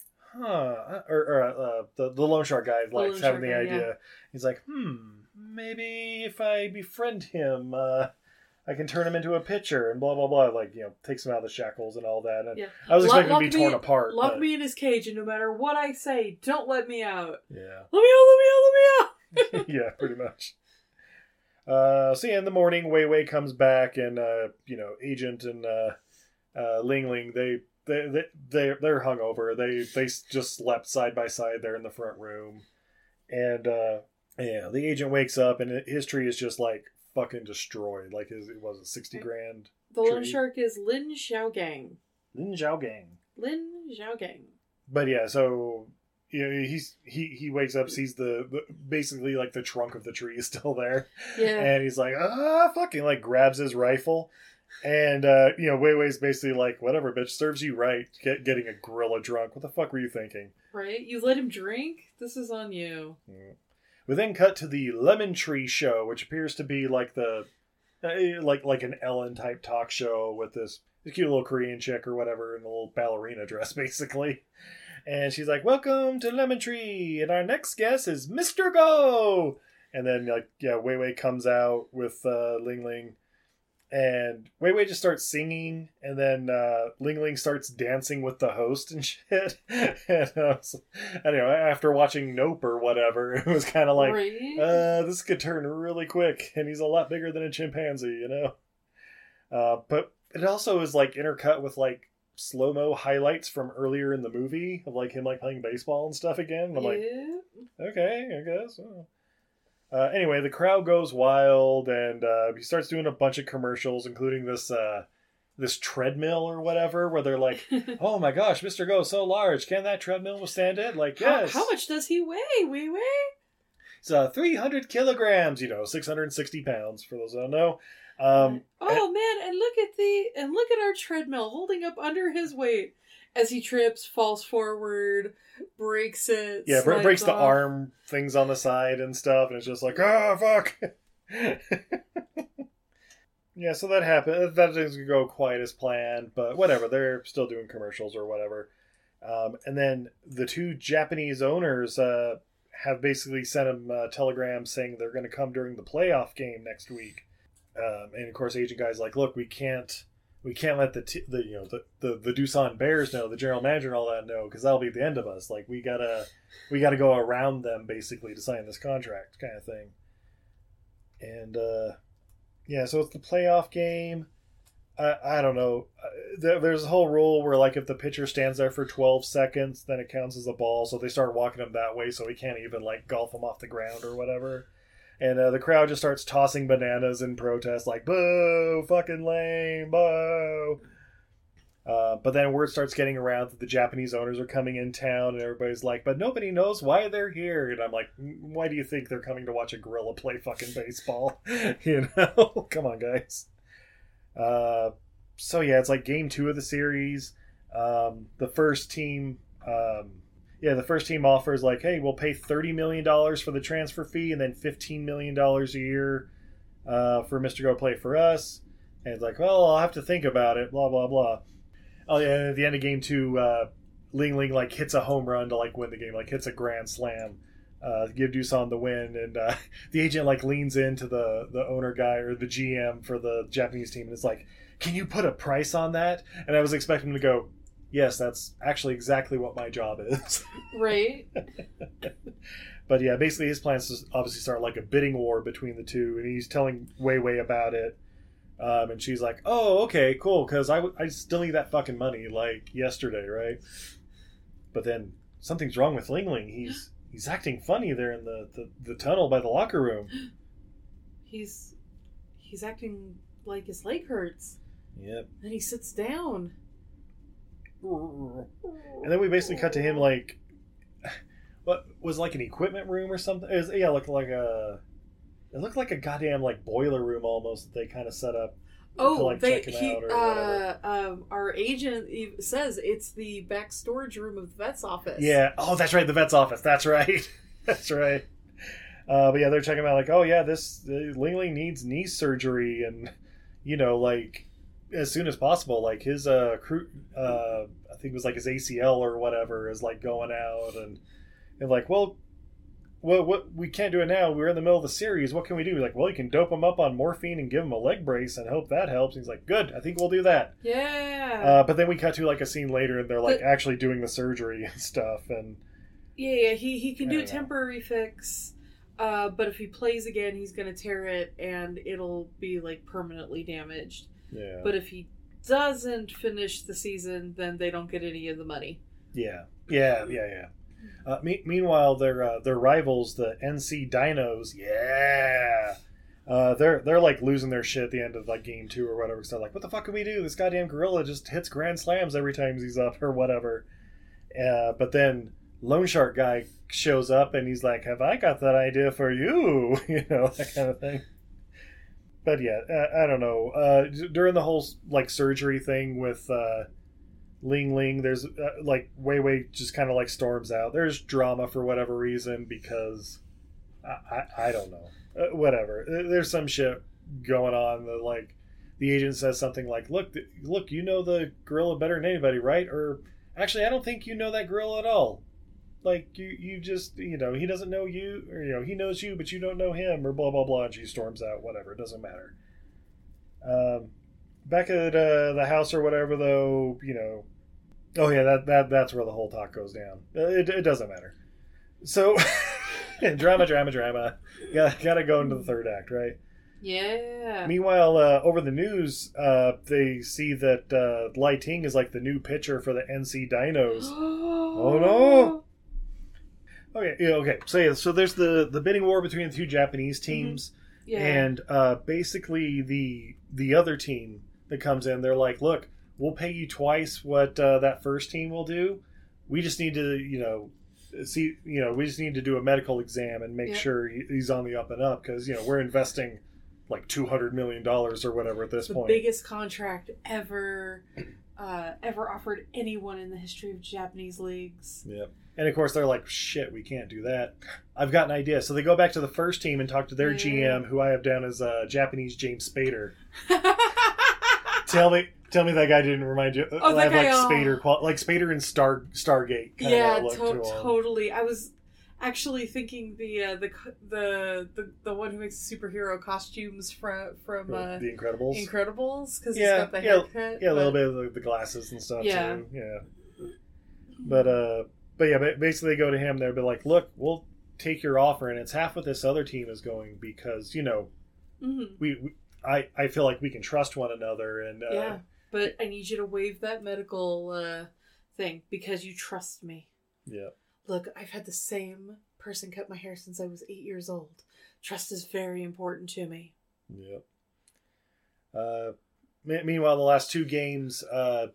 the loan shark guy having the idea. Yeah. He's like, maybe if I befriend him, I can turn him into a pitcher and blah blah blah. Takes him out of the shackles and all that. And I was expecting to be torn apart. Lock me in his cage, and no matter what I say, don't let me out. Yeah. Let me out. Yeah, pretty much. So in the morning, Wei Wei comes back, and Agent and Ling Ling they're hungover. They just slept side by side there in the front room, and the agent wakes up, and his tree is just fucking destroyed. It was 60 grand. The loan shark is Lin Xiaogang. Lin Xiaogang. But yeah, so he wakes up, sees the basically the trunk of the tree is still there. Yeah. And he's like, fucking grabs his rifle. And Wei Wei's basically like, whatever, bitch, serves you right getting a gorilla drunk. What the fuck were you thinking? Right? You let him drink? This is on you. Mm. We then cut to the Lemon Tree show, which appears to be like an Ellen type talk show with this cute little Korean chick or whatever in a little ballerina dress, basically. And she's like, welcome to Lemon Tree, and our next guest is Mr. Go! And then, Wei Wei comes out with Ling Ling, and Wei Wei just starts singing, and then Ling Ling starts dancing with the host and shit. And I don't know, after watching Nope or whatever, it was kind of like, this could turn really quick, and he's a lot bigger than a chimpanzee, But it also is intercut with slow-mo highlights from earlier in the movie of him playing baseball and stuff again. And I'm okay, I guess. Anyway, the crowd goes wild, and he starts doing a bunch of commercials, including this treadmill or whatever, where they're like, oh my gosh, Mr. Go is so large, can that treadmill withstand it? Yes. How much does he weigh? Wei Wei? It's 300 kilograms, 660 pounds, for those who don't know. Man, and look at our treadmill holding up under his weight as he trips, falls forward, breaks it. Yeah, breaks the arm things on the side and stuff, and it's just like, fuck. Yeah, so that happened. That doesn't go quite as planned, but whatever. They're still doing commercials or whatever. And then the two Japanese owners have basically sent him a telegram saying they're going to come during the playoff game next week. And of course, Agent Guy's like, look, we can't let the Doosan Bears know, the general manager and all that know, because that'll be the end of us. Like, we gotta go around them basically to sign this contract, kind of thing. And so it's the playoff game. I don't know. There's a whole rule where, like, if the pitcher stands there for 12 seconds, then it counts as a ball. So they start walking him that way, so he can't even, like, golf him off the ground or whatever. And the crowd just starts tossing bananas in protest, like, boo, fucking lame, boo. But then word starts getting around that the Japanese owners are coming in town, and everybody's like, but nobody knows why they're here. And I'm like, why do you think they're coming to watch a gorilla play fucking baseball? You know? Come on, guys. So yeah, it's like game 2 of the series. The first team offers like, hey, we'll pay $30 million for the transfer fee and then $15 million a year for Mr. Go play for us. And it's like, well, I'll have to think about it, blah, blah, blah. Oh yeah, and at the end of game 2, Ling Ling like hits a home run to like win the game, like hits a grand slam. Give Doosan the win, and the agent like leans into the owner guy or the GM for the Japanese team, and it's like, can you put a price on that? And I was expecting him to go, yes, that's actually exactly what my job is. Right. But yeah, basically his plan is to obviously start like a bidding war between the two, and he's telling Wei Wei about it. And she's like, oh, okay, cool, because I still need that fucking money like yesterday, right? But then something's wrong with Ling Ling. He's acting funny there in the tunnel by the locker room. He's acting like his leg hurts. Yep. Then he sits down. And then we basically cut to him like, what was like an equipment room or something? It looked like a goddamn like boiler room almost that they kind of set up. Our agent says it's the back storage room of the vet's office. Yeah. Oh, that's right. The vet's office. That's right. That's right. But yeah, they're checking him out like, oh yeah, this Ling Ling needs knee surgery, and you know, like as soon as possible. Like his I think it was like his ACL or whatever is like going out, and like, well, what we can't do it now. We're in the middle of the series. What can we do? Like, well, you can dope him up on morphine and give him a leg brace and hope that helps. And he's like, good. I think we'll do that. Yeah. But then we cut to like a scene later, and they're like actually doing the surgery and stuff. And yeah, he can do a temporary fix. But if he plays again, he's going to tear it, and it'll be like permanently damaged. Yeah. But if he doesn't finish the season, then they don't get any of the money. Yeah. Meanwhile, their rivals, the NC Dinos, they're like losing their shit at the end of like game 2 or whatever. So like, what the fuck can we do? This goddamn gorilla just hits grand slams every time he's up or whatever. But then Loan Shark guy shows up and he's like, have I got that idea for you? You know, that kind of thing. But yeah, I don't know. During the whole like surgery thing with Ling Ling, there's like Wei Wei just kind of like storms out. There's drama for whatever reason because I don't know. Whatever. There's some shit going on that like the agent says something like, look, you know the gorilla better than anybody, right? Or actually, I don't think you know that gorilla at all. Like you just, you know, he doesn't know you, or you know, he knows you, but you don't know him, or blah blah blah. And she storms out. Whatever, it doesn't matter. Back at the house or whatever, though, you know. Oh yeah, that's where the whole talk goes down. It doesn't matter. So, drama. Gotta go into the third act, right? Yeah. Meanwhile, over the news, they see that Lai Ting is like the new pitcher for the NC Dinos. Oh no! Okay. So there's the bidding war between the two Japanese teams, and basically the other team that comes in, they're like, look, we'll pay you twice what that first team will do. We just need to, we just need to do a medical exam and make sure he's on the up and up because, you know, we're investing like $200 million or whatever at this point. The biggest contract ever offered anyone in the history of Japanese leagues. Yep. And of course they're like, shit, we can't do that. I've got an idea. So they go back to the first team and talk to their GM, who I have down as Japanese James Spader. Tell me that guy didn't remind you. Oh, that guy, Spader, like Spader in Stargate. Yeah, totally. I was actually thinking the one who makes superhero costumes from the Incredibles. Because he's got the haircut. Yeah, a little bit of the glasses and stuff too. Yeah. But yeah, basically they go to him. They'll be like, "Look, we'll take your offer, and it's half what this other team is going because I feel like we can trust one another, and yeah, but I need you to waive that medical thing because you trust me. Yeah. Look, I've had the same person cut my hair since I was 8 years old. Trust is very important to me. Yep. Meanwhile, the last 2 games,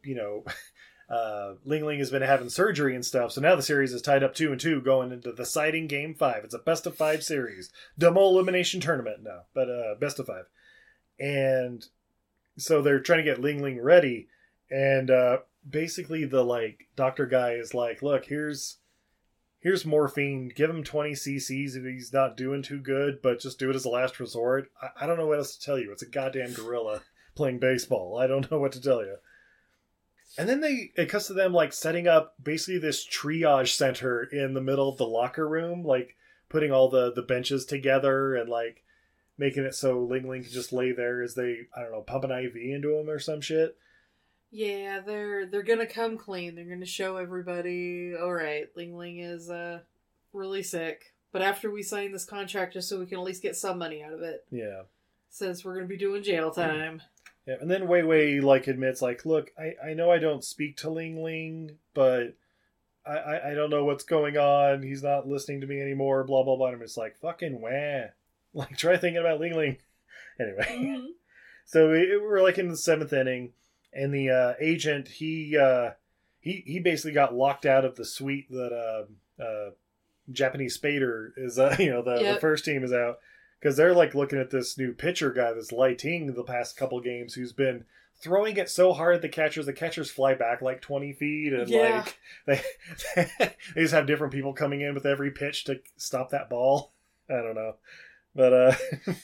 Ling Ling has been having surgery and stuff, so now the series is tied up 2-2 going into the deciding Game 5. It's a best-of-5 series. Double elimination tournament now, but best of 5. And so they're trying to get Ling Ling ready, and basically the doctor guy is like, look, here's morphine, give him 20 cc's if he's not doing too good, but just do it as a last resort. I don't know what else to tell you. It's a goddamn gorilla playing baseball. I don't know what to tell you. And then it cuts to them setting up basically this triage center in the middle of the locker room, putting all the benches together and making it so Ling Ling can just lay there as they, I don't know, pump an IV into him or some shit. Yeah, they're gonna come clean. They're gonna show everybody, alright, Ling Ling is really sick. But after we sign this contract, just so we can at least get some money out of it. Yeah. Since we're gonna be doing jail time. Yeah, and then Wei Wei admits look, I know I don't speak to Ling Ling, but I don't know what's going on. He's not listening to me anymore, blah blah blah. And I'm just fucking wah. Try thinking about Ling Ling. Anyway. Mm-hmm. So we're in the 7th inning, and the agent he basically got locked out of the suite that Japanese Spader is the first team is out. Because they're looking at this new pitcher guy, this Lai Ting, the past couple games, who's been throwing it so hard at the catchers fly back 20 feet, and they just have different people coming in with every pitch to stop that ball. I don't know, but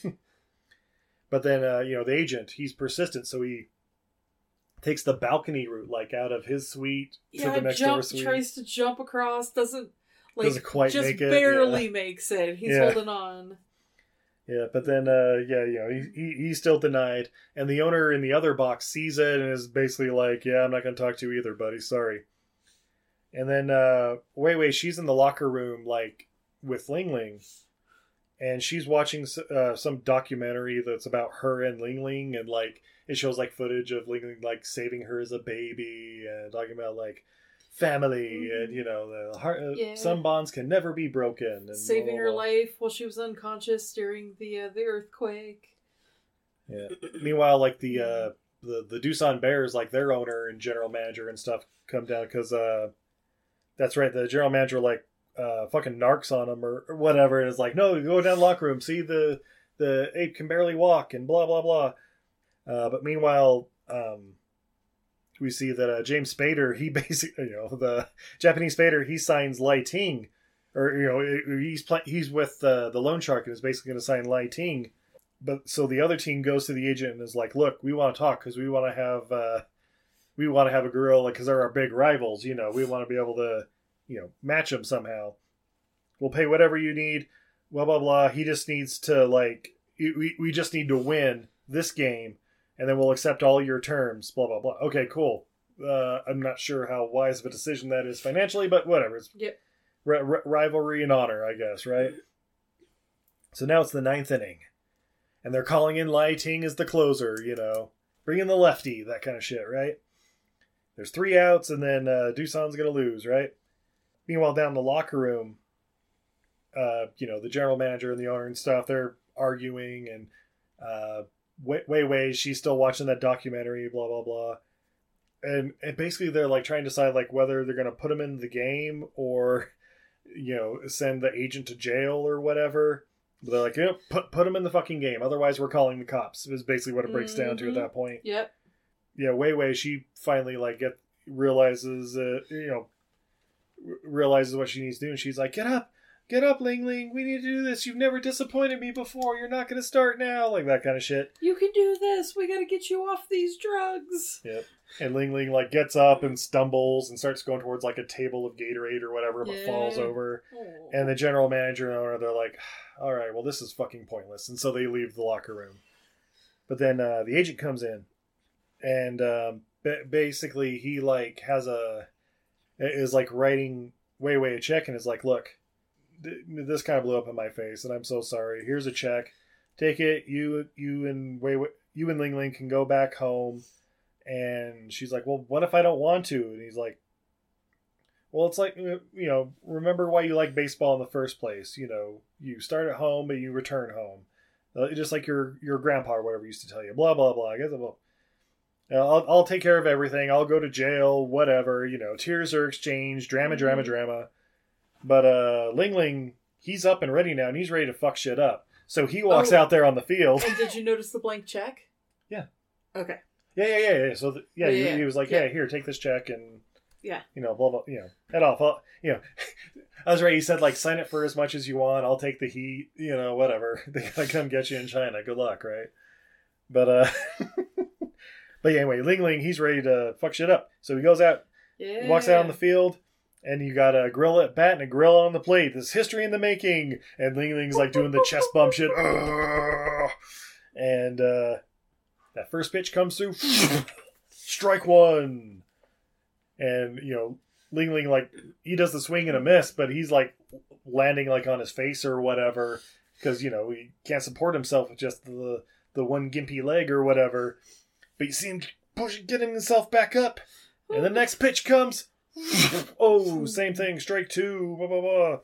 but then the agent, he's persistent, so he takes the balcony route out of his suite to the next door suite. Tries to jump across, doesn't quite just make it. Barely makes it. He's holding on. Yeah, but then, he's still denied, and the owner in the other box sees it and is basically yeah, I'm not going to talk to you either, buddy, sorry. And then, Wei Wei, she's in the locker room, with Ling Ling, and she's watching some documentary that's about her and Ling Ling, and, it shows, footage of Ling Ling, saving her as a baby, and talking about, family, and some bonds can never be broken, and saving her life while she was unconscious during the earthquake. Yeah. Meanwhile, the Doosan Bears, their owner and general manager and stuff come down because that's right, the general manager fucking narcs on him or whatever, and is no, go down the locker room, see the ape can barely walk and blah blah blah. But meanwhile, we see that James Spader, he basically, the Japanese Spader, he signs Lai Ting, or he's with the loan shark and is basically going to sign Lai Ting. But so the other team goes to the agent and is look, we want to talk because we want to have a girl, because they're our big rivals. We want to be able to match them somehow. We'll pay whatever you need. Blah blah blah. He just needs to we just need to win this game. And then we'll accept all your terms, blah, blah, blah. Okay, cool. I'm not sure how wise of a decision that is financially, but whatever. It's rivalry and honor, I guess, right? So now it's the 9th inning. And they're calling in Lai Ting as the closer, Bring in the lefty, that kind of shit, right? There's 3 outs, and then Doosan's going to lose, right? Meanwhile, down in the locker room, the general manager and the owner and stuff, they're arguing, and Wei Wei, she's still watching that documentary, blah blah blah, and basically they're trying to decide whether they're going to put him in the game or send the agent to jail or whatever. But they're put him in the fucking game, otherwise we're calling the cops. Is basically what it breaks down to at that point. Yep. Yeah, Wei Wei, she finally realizes realizes what she needs to do, and she's get up, get up, Ling Ling. We need to do this. You've never disappointed me before. You're not going to start now. Like that kind of shit. You can do this. We got to get you off these drugs. Yep. And Ling Ling like gets up and stumbles and starts going towards like a table of Gatorade or whatever, but falls over. Oh. And the general manager and owner, they're like, all right, well, this is fucking pointless. And so they leave the locker room. But then the agent comes in and basically he like is like writing Wei Wei a check and is like, look, this kind of blew up in my face and I'm so sorry. Here's a check. Take it. You and Ling Ling can go back home. And she's like, well, what if I don't want to? And he's like, well, it's like, remember why you like baseball in the first place. You start at home, but you return home. Just like your grandpa or whatever used to tell you. Blah, blah, blah. I guess I'll take care of everything. I'll go to jail, whatever. Tears are exchanged. Drama. But Ling Ling, he's up and ready now, and he's ready to fuck shit up. So he walks out there on the field. And did you notice the blank check? Yeah. Okay. Yeah. So he was like, yeah, here, take this check and blah blah. Head off. I was right. He said like, sign it for as much as you want. I'll take the heat. Whatever. They gotta come get you in China. Good luck, right? But but yeah, anyway, Ling Ling, he's ready to fuck shit up. So he goes out. Yeah. He walks out on the field. And you got a gorilla at bat and a gorilla on the plate. This is history in the making. And Ling Ling's like doing the chest bump shit. And that first pitch comes through. Strike one. And, Ling Ling, like, he does the swing and a miss, but he's, like, landing, like, on his face or whatever. Because, he can't support himself with just the one gimpy leg or whatever. But you see him getting himself back up. And the next pitch comes. Oh, same thing. Strike two. Blah, blah, blah.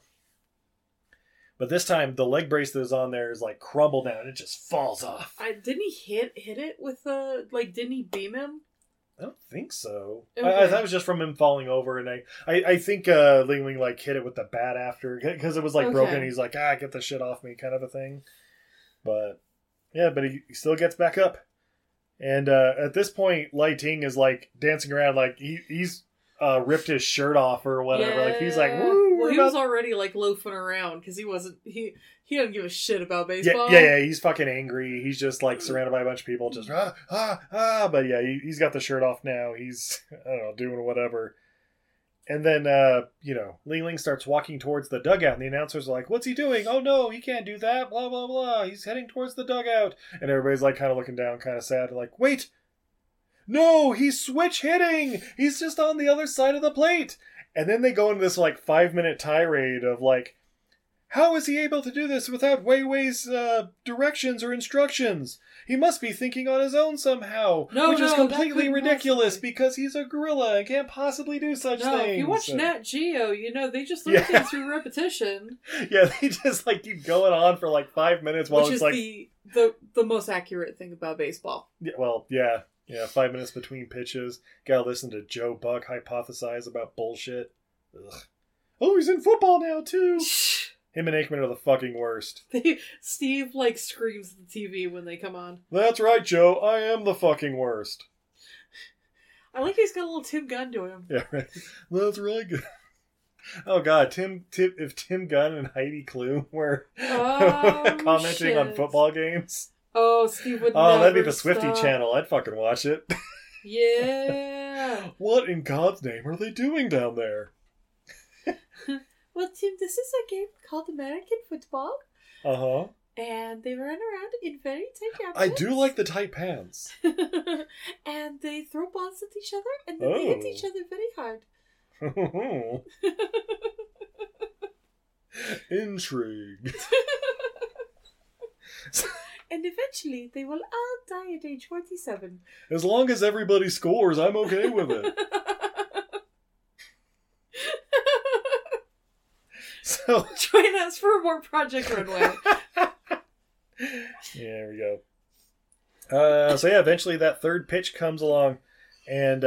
But this time, the leg brace that was on there is like crumbled down. It just falls off. Didn't he hit it with didn't he beam him? I don't think so. Okay. That was just from him falling over. And I think Ling Ling like hit it with the bat after. Because it was like broken. He's like, get the shit off me kind of a thing. But yeah, but he still gets back up. And at this point, Lai Ting is like dancing around like he's... ripped his shirt off or whatever. Yeah. Like he's like, woo! Well, he was already like loafing around because he doesn't give a shit about baseball. Yeah. He's fucking angry. He's just like surrounded by a bunch of people, just But yeah, he's got the shirt off now. He's doing whatever. And then Ling Ling starts walking towards the dugout, and the announcers are like, "What's he doing? Oh no, he can't do that! Blah blah blah. He's heading towards the dugout." And everybody's like, kind of looking down, kind of sad, like, "Wait." No, he's switch hitting. He's just on the other side of the plate. And then they go into this like 5-minute tirade of like, how is he able to do this without Wei Wei's directions or instructions? He must be thinking on his own somehow. Which is completely ridiculous because he's a gorilla and can't possibly do such things. If you watch Nat Geo, they just learn things through repetition. Yeah, they just like keep going on for like 5 minutes while Which it's is like the most accurate thing about baseball. Yeah, well, yeah. Yeah, 5 minutes between pitches. Gotta listen to Joe Buck hypothesize about bullshit. Ugh. Oh, he's in football now, too! Him and Aikman are the fucking worst. Steve, screams at the TV when they come on. That's right, Joe. I am the fucking worst. I like he's got a little Tim Gunn to him. Yeah, right. That's right. Oh, God. If Tim Gunn and Heidi Klum were commenting on football games... Oh, Steve would never that'd be the Swifty channel. I'd fucking watch it. Yeah. What in God's name are they doing down there? Well, Tim, this is a game called American football. Uh-huh. And they run around in very tight outfits. I do like the tight pants. And they throw balls at each other, and then they hit each other very hard. Intrigue. And eventually, they will all die at age 47. As long as everybody scores, I'm okay with it. So join us for more Project Runway. Yeah, there we go. So yeah, eventually that third pitch comes along, and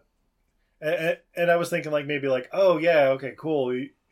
I was thinking maybe oh yeah, okay, cool.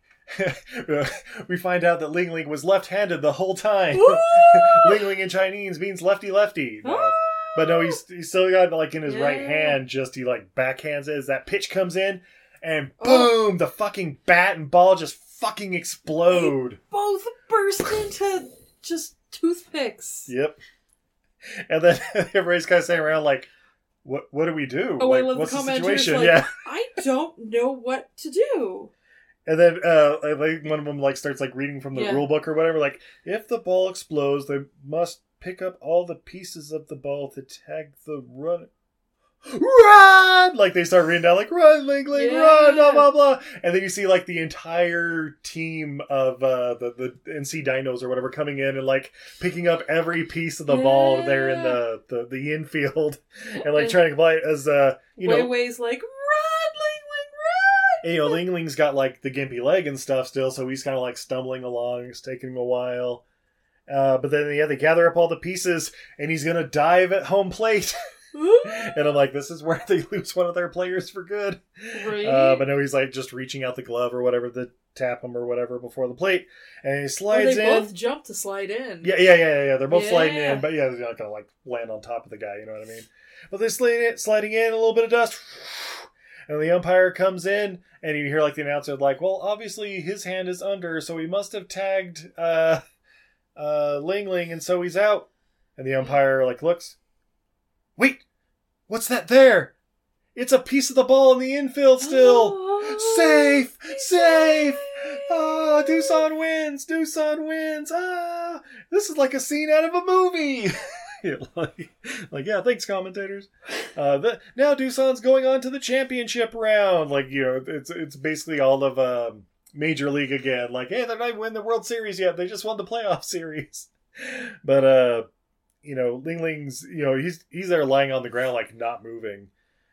We find out that Ling Ling was left-handed the whole time. Ling Ling in Chinese means lefty-lefty. No. But no, he's still got in his right hand. Just he backhands it as that pitch comes in, and boom, the fucking bat and ball just fucking explode. They both burst into just toothpicks. Yep. And then everybody's kind of standing around like, what do we do? Oh, like, I love what's the the commenters situation? like, Yeah. I don't know what to do. And then like one of them like starts like reading from the rule book or whatever. Like, if the ball explodes, they must pick up all the pieces of the ball to tag the run. Run! Like they start reading down like run, Ling Ling, run, blah blah blah. And then you see like the entire team of the NC Dinos or whatever coming in and like picking up every piece of the ball there in the infield and like trying to play as Wei Wei's like run, Ling Ling, run. And, Ling Ling's got like the gimpy leg and stuff still, so he's kind of like stumbling along. It's taking him a while. But then they gather up all the pieces and he's gonna dive at home plate. And I'm like, this is where they lose one of their players for good. Right. But no, he's like just reaching out the glove or whatever to tap him or whatever before the plate, and he slides in. They both jump to slide in. Yeah. They're both sliding in, but they're not gonna like land on top of the guy. You know what I mean? But they're sliding in, a little bit of dust, and the umpire comes in, and you hear like the announcer like, well, obviously his hand is under, so he must have tagged Ling Ling, and so he's out. And the umpire like looks. Wait, what's that there? It's a piece of the ball in the infield still. Safe. Ah, Doosan wins. Ah, this is like a scene out of a movie. Yeah, thanks, commentators. Now Doosan's going on to the championship round. Like, it's basically all of Major League again. Like, hey, they're not even winning the World Series yet. They just won the playoff series. But Ling Ling's, he's there lying on the ground, like not moving.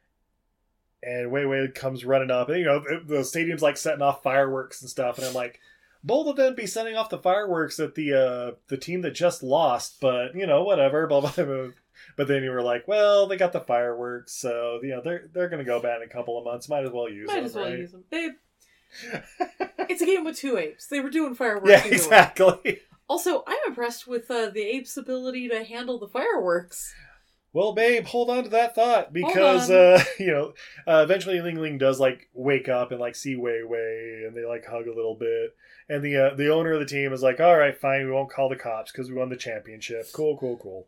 And Wei Wei comes running up, and the stadium's like setting off fireworks and stuff. And I'm like, bold of them be setting off the fireworks at the team that just lost, but whatever. Blah, blah, blah. But then you were like, well, they got the fireworks, so they're gonna go bad in a couple of months. Might as well use them. Babe, it's a game with two apes. They were doing fireworks. Yeah, exactly. Also, I'm impressed with the ape's ability to handle the fireworks. Well, babe, hold on to that thought, because eventually Ling Ling does like wake up and like see Wei Wei, and they like hug a little bit. And the owner of the team is like, all right, fine, we won't call the cops because we won the championship. Cool.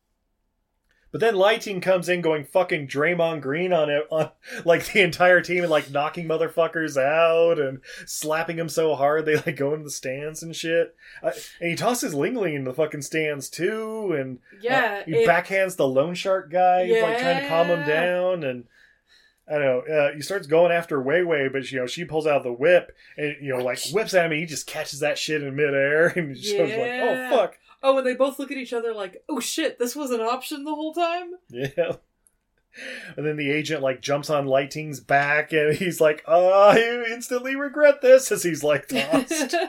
But then Lighting comes in going fucking Draymond Green on like the entire team and like knocking motherfuckers out and slapping them so hard they like go into the stands and shit. And he tosses Ling Ling in the fucking stands too, and he backhands the loan shark guy. He's like trying to calm him down, and I don't know. He starts going after Wei Wei, but she pulls out the whip and like whips at him. And he just catches that shit in midair, and just goes like, "Oh fuck." Oh, and they both look at each other like, oh shit, this was an option the whole time? Yeah. And then the agent like jumps on Lighting's back and he's like, you instantly regret this, as he's like tossed. Run,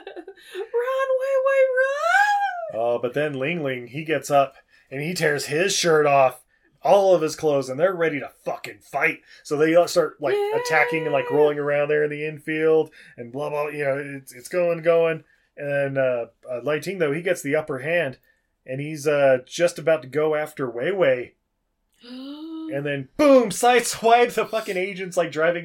Wei Wei, run! But then Ling Ling, he gets up and he tears his shirt off, all of his clothes, and they're ready to fucking fight. So they start like attacking and like rolling around there in the infield and blah, blah, it's going. And Lighting, though, he gets the upper hand, and he's just about to go after Wei Wei. And then, boom, sideswipe. The fucking agent's like driving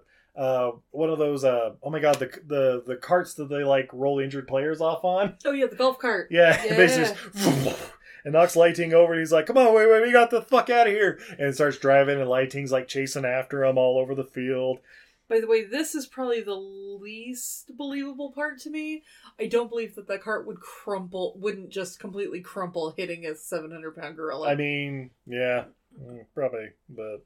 one of those, oh my god, the carts that they like roll injured players off on. Oh yeah, the golf cart. Yeah. Basically just, and knocks Lighting over, and he's like, come on, Wei Wei, we got the fuck out of here. And starts driving, and Lighting's like chasing after him all over the field. By the way, this is probably the least believable part to me. I don't believe that cart wouldn't just completely crumple hitting a 700-pound gorilla. I mean, yeah, probably, but,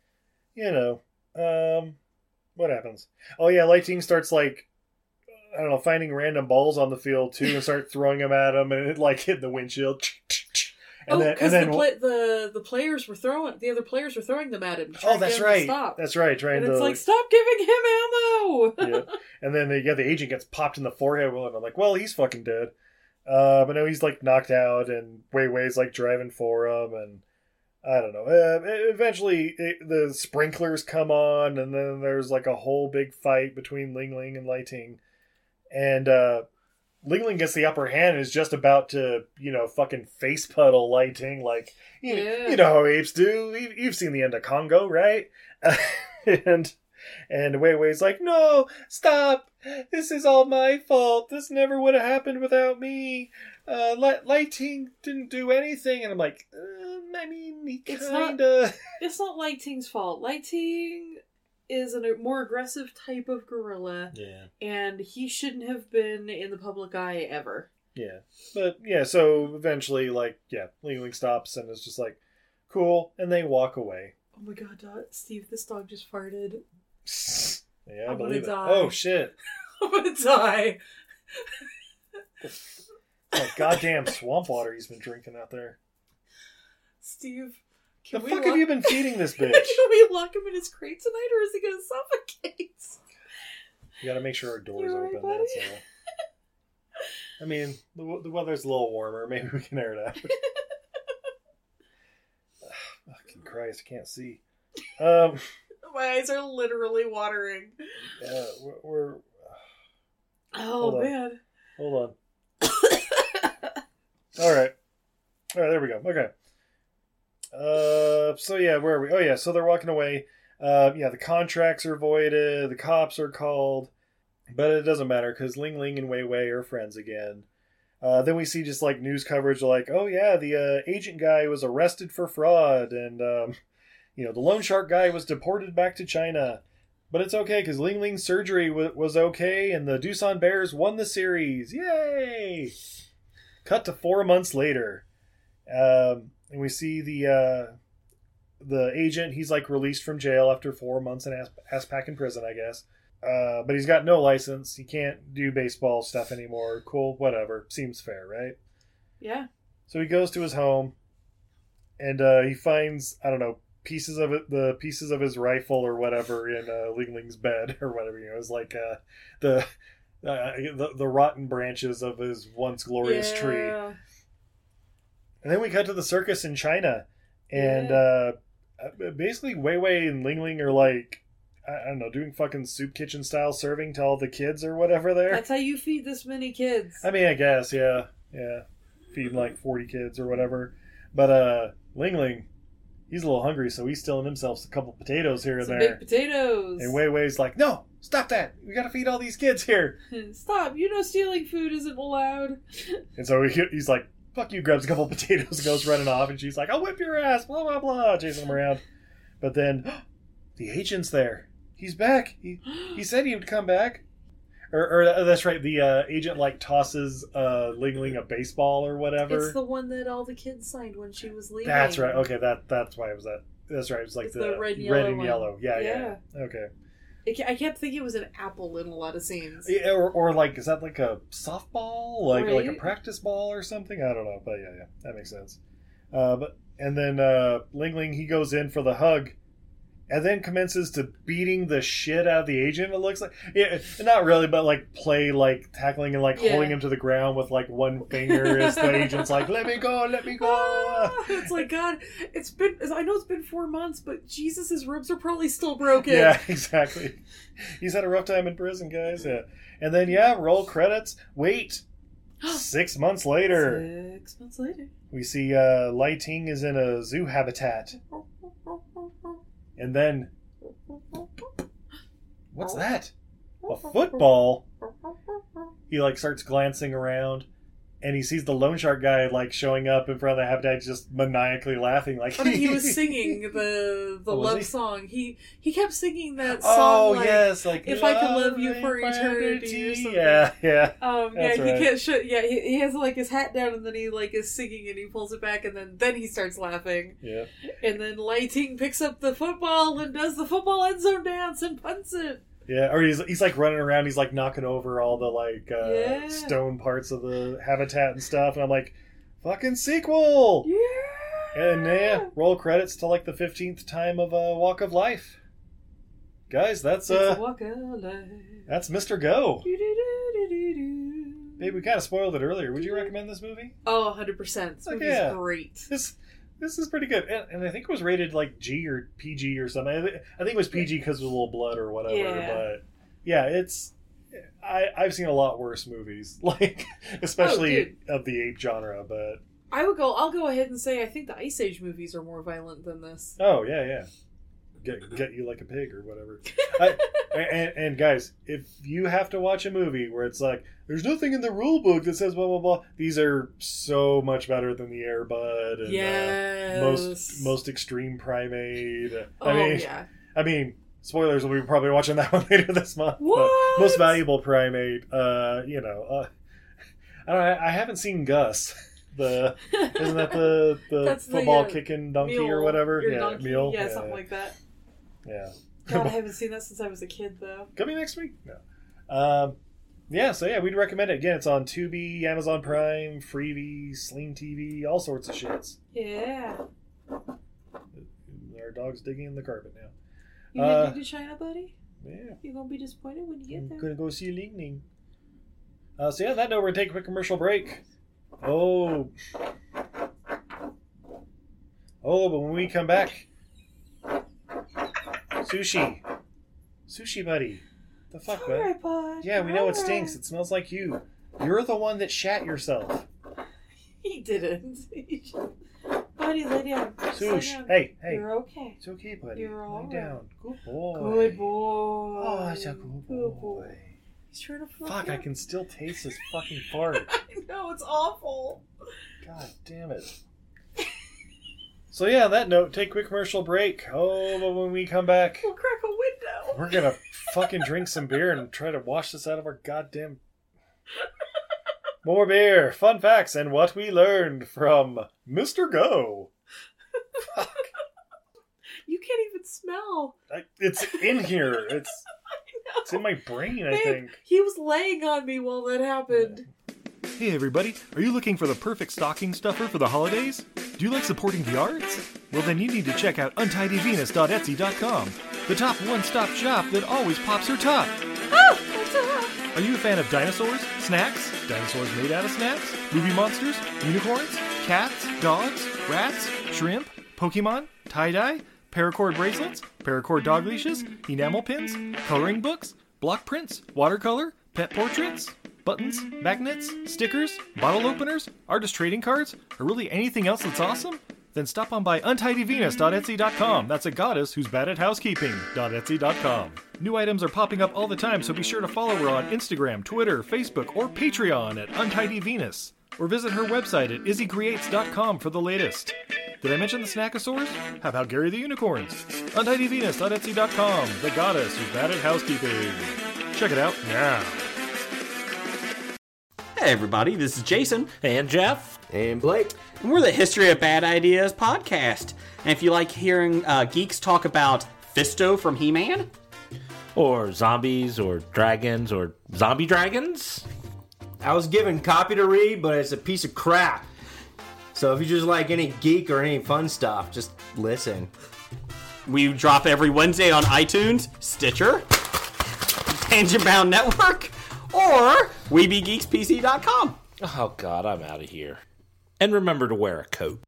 what happens? Oh yeah, Lighting starts like, I don't know, finding random balls on the field too and start throwing them at him, and it like hit the windshield. Because the players were throwing, the other players were throwing them at him. Oh, that's right. That's right. Trying to, like, stop giving him ammo. Yeah. And then the agent gets popped in the forehead, and I'm like, well, he's fucking dead. But no, he's like knocked out, and Wei Wei's like driving for him, and I don't know. Eventually, the sprinklers come on, and then there's like a whole big fight between Ling Ling and Lighting, and Ling Ling gets the upper hand and is just about to, fucking face puddle Lighting. Like, you know how apes do. You've seen the end of Congo, right? And And Wei Wei's like, no, stop. This is all my fault. This never would have happened without me. Lai Ting didn't do anything. And I'm like, I mean, he kind of... It's not Lai Ting's fault. Lai Ting is a more aggressive type of gorilla. Yeah. And he shouldn't have been in the public eye ever. Yeah. But, yeah, so eventually, like, yeah, Ling Ling stops and is just like, cool, and they walk away. Oh my god, Steve, this dog just farted. Yeah, I I'm believe it. gonna die. Oh, shit. I'm gonna die. That goddamn swamp water he's been drinking out there. Steve, The fuck have you been feeding this bitch? Can we lock him in his crate tonight, or is he gonna suffocate? You gotta make sure our door's Right, open. buddy? That's all. I mean, the weather's a little warmer. Maybe we can air it out. Fucking Christ, I can't see. My eyes are literally watering. Yeah, we're Oh, man. Hold on. All right, there we go. Okay. So yeah, where are we? Oh yeah, so they're walking away. Yeah, the contracts are voided. The cops are called, but it doesn't matter because Ling Ling and Wei Wei are friends again. Then we see just like news coverage like, oh yeah, the agent guy was arrested for fraud, and the loan shark guy was deported back to China. But it's okay because Ling Ling's surgery was okay, and the Doosan Bears won the series. Yay! Cut to 4 months later, and we see the agent. He's like released from jail after 4 months in Aspac in prison, I guess. But he's got no license. He can't do baseball stuff anymore. Cool, whatever. Seems fair, right? Yeah. So he goes to his home, and he finds, I don't know, the pieces of his rifle or whatever in Ling Ling's bed or whatever. It's like the rotten branches of his once glorious tree. And then we cut to the circus in China, and basically Wei Wei and Ling Ling are like, I don't know, doing fucking soup kitchen style serving to all the kids or whatever there. That's how you feed this many kids. I mean, I guess, yeah. Feeding like 40 kids or whatever. But Ling Ling, he's a little hungry, so he's stealing himself a couple potatoes here and Some there. big potatoes. And Wei Wei's like, no, stop that. We gotta feed all these kids here. Stop. Stealing food isn't allowed. And so he's like, fuck you, grabs a couple potatoes and goes running off. And she's like, I'll whip your ass, blah, blah, blah, chasing him around. But then the agent's there. He's back. He said he would come back. Or that's right. The agent like tosses Ling Ling a baseball or whatever. It's the one that all the kids signed when she was leaving. That's right. Okay, that's why it was that. That's right. It was like it's the red and yellow. Yeah. Okay. I kept thinking it was an apple in a lot of scenes. Yeah, or like, is that like a softball, like a Right? practice ball or something? I don't know, but yeah, that makes sense. And then Ling Ling, he goes in for the hug. And then commences to beating the shit out of the agent, it looks like. Yeah, not really, but like tackling and holding him to the ground with like one finger as the agent's like, let me go. It's like, God, I know it's been 4 months, but Jesus, his ribs are probably still broken. Yeah, exactly. He's had a rough time in prison, guys. Yeah. And then, roll credits. Wait. 6 months later. 6 months later. We see Lai Ting is in a zoo habitat. And then, what's that? A football? He starts glancing around, and he sees the loan shark guy showing up in front of the habitat, just maniacally laughing. He was singing the love song. He kept singing that song. Oh yes, if I could love you for eternity or something. Yeah. That's right. He can't show. Yeah, he has his hat down, and then he is singing, and he pulls it back, and then he starts laughing. Yeah. And then Lai Ting picks up the football and does the football end zone dance and punts it. Yeah, or he's running around, he's knocking over all the stone parts of the habitat and stuff, and I'm like, fucking sequel! Yeah! And roll credits to the 15th time of Walk of Life. Guys, that's it's a walk of life. That's Mr. Go. Do-do-do-do-do-do. Babe, we kind of spoiled it earlier. Would you recommend this movie? Oh, 100%. This movie's great. This is pretty good, and I think it was rated G or PG or something. I think it was PG because of a little blood or whatever. Yeah. But yeah, I've seen a lot worse movies, especially of the ape genre. But I'll go ahead and say I think the Ice Age movies are more violent than this. Oh yeah. get you like a pig or whatever. And guys, if you have to watch a movie where it's like, there's nothing in the rule book that says blah, blah, blah, these are so much better than the Air Bud and most extreme primate. I mean, spoilers, we'll be probably watching that one later this month. Most valuable primate, I haven't seen Gus. Isn't that the football kicking donkey mule, or whatever? Donkey. Mule. Yeah, something like that. Yeah. God, I haven't seen that since I was a kid, though. Coming next week? No. We'd recommend it. Again, it's on Tubi, Amazon Prime, Freevee, Sling TV, all sorts of shits. Yeah. Our dog's digging in the carpet now. You heading to China, buddy? Yeah. You're going to be disappointed when you get there. I'm going to go see Ling Ling. On that note, we're going to take a quick commercial break. But when we come back, Sushi buddy. The fuck, bud? Alright, bud. Yeah, we know it stinks. It smells like you. You're the one that shat yourself. He didn't. Buddy, lay down. Sush, hey. You're okay. It's okay, buddy. You're all lay down. Good boy. Good boy. Oh, it's a good boy. He's trying to fuck, I can still taste this fucking fart. I know, it's awful. God damn it. So on that note, take a quick commercial break. But when we come back, we'll crack a window. We're gonna fucking drink some beer and try to wash this out of our goddamn... More beer, fun facts, and what we learned from Mr. Go. Fuck. You can't even smell. It's in here. It's in my brain, I think. He was laying on me while that happened. Hey everybody, are you looking for the perfect stocking stuffer for the holidays? Do you like supporting the arts? Well then you need to check out untidyvenus.etsy.com, the top one-stop shop that always pops her top. Oh, what's up? Are you a fan of dinosaurs, snacks, dinosaurs made out of snacks, movie monsters, unicorns, cats, dogs, rats, shrimp, Pokemon, tie-dye, paracord bracelets, paracord dog leashes, enamel pins, coloring books, block prints, watercolor, pet portraits, buttons, magnets, stickers, bottle openers, artist trading cards, or really anything else that's awesome? Then stop on by untidyvenus.etsy.com. That's a goddess who's bad at housekeeping.etsy.com. New items are popping up all the time, so be sure to follow her on Instagram, Twitter, Facebook, or Patreon at untidyvenus. Or visit her website at izzycreates.com for the latest. Did I mention the Snackosaurs? How about Gary the Unicorns? untidyvenus.etsy.com. The goddess who's bad at housekeeping. Check it out now. Hey everybody, this is Jason. And Jeff. And Blake. And we're the History of Bad Ideas podcast. And if you like hearing geeks talk about Fisto from He-Man, or zombies, or dragons, or zombie dragons. I was given copy to read, but it's a piece of crap. So if you just like any geek or any fun stuff, just listen. We drop every Wednesday on iTunes, Stitcher, Tangent Bound Network, or WeBeGeeksPC.com. Oh God, I'm out of here. And remember to wear a coat.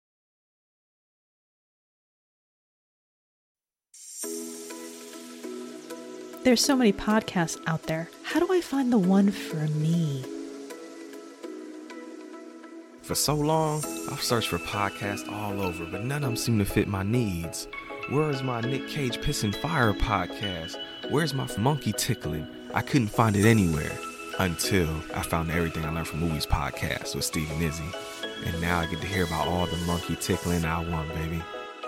There's so many podcasts out there. How do I find the one for me? For so long, I've searched for podcasts all over, but none of them seem to fit my needs. Where is my Nick Cage Pissing Fire podcast? Where's my Monkey Tickling? I couldn't find it anywhere until I found the Everything I Learned from Movies podcast with Steve and Izzy. And now I get to hear about all the monkey tickling I want, baby.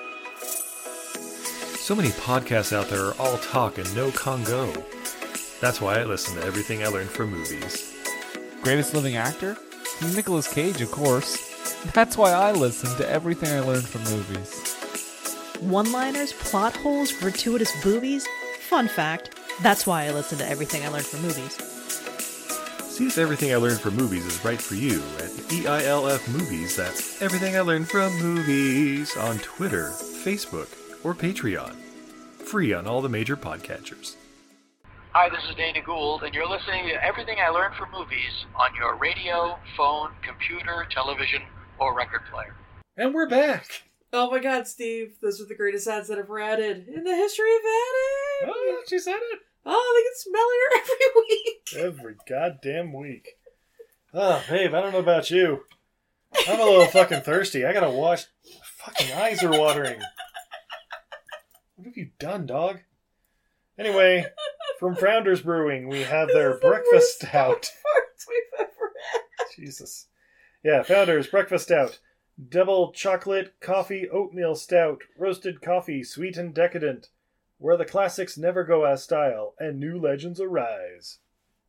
So many podcasts out there are all talk and no Congo. That's why I listen to Everything I Learned from Movies. Greatest living actor? Nicolas Cage, of course. That's why I listen to Everything I Learned from Movies. One-liners, plot holes, gratuitous boobies? Fun fact, that's why I listen to Everything I Learned from Movies. See if Everything I Learned from Movies is right for you at EILF Movies. That's Everything I Learned from Movies on Twitter, Facebook, or Patreon. Free on all the major podcatchers. Hi, this is Dana Gould, and you're listening to Everything I Learned from Movies on your radio, phone, computer, television, or record player. And we're back. Oh my God, Steve, those are the greatest ads that ever added in the history of adding. Oh, she said it. Oh, they get smellier every week. Every goddamn week. Oh, babe, I don't know about you. I'm a little fucking thirsty. I gotta wash. Fucking eyes are watering. What have you done, dog? Anyway, from Founders Brewing, we have their breakfast stout. We've ever had. Jesus. Yeah, Founders Breakfast Stout. Double chocolate coffee oatmeal stout. Roasted coffee, sweet and decadent. Where the classics never go as style and new legends arise.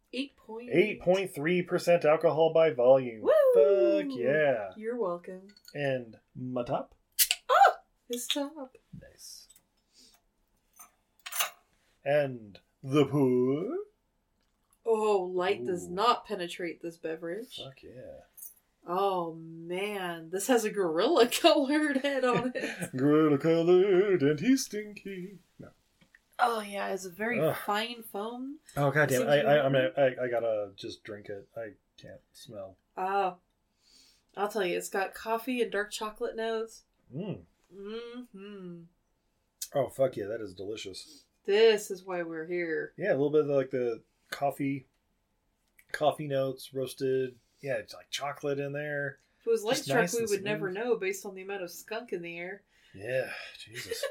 8.3% alcohol by volume. Woo! Fuck yeah. You're welcome. And my top? Oh! His top. Nice. And the pour? Oh, light does not penetrate this beverage. Fuck yeah. Oh, man. This has a gorilla colored head on it. Gorilla colored and he's stinky. No. Oh, yeah. It's a very fine foam. Oh, goddamn. I gotta just drink it. I can't smell. Oh. I'll tell you, it's got coffee and dark chocolate notes. Mm-hmm. Oh, fuck yeah. That is delicious. This is why we're here. Yeah, a little bit of like the coffee notes, roasted. Yeah, it's like chocolate in there. If it was light Just truck, nice we and would smooth. never know based on the amount of skunk in the air. Yeah, Jesus.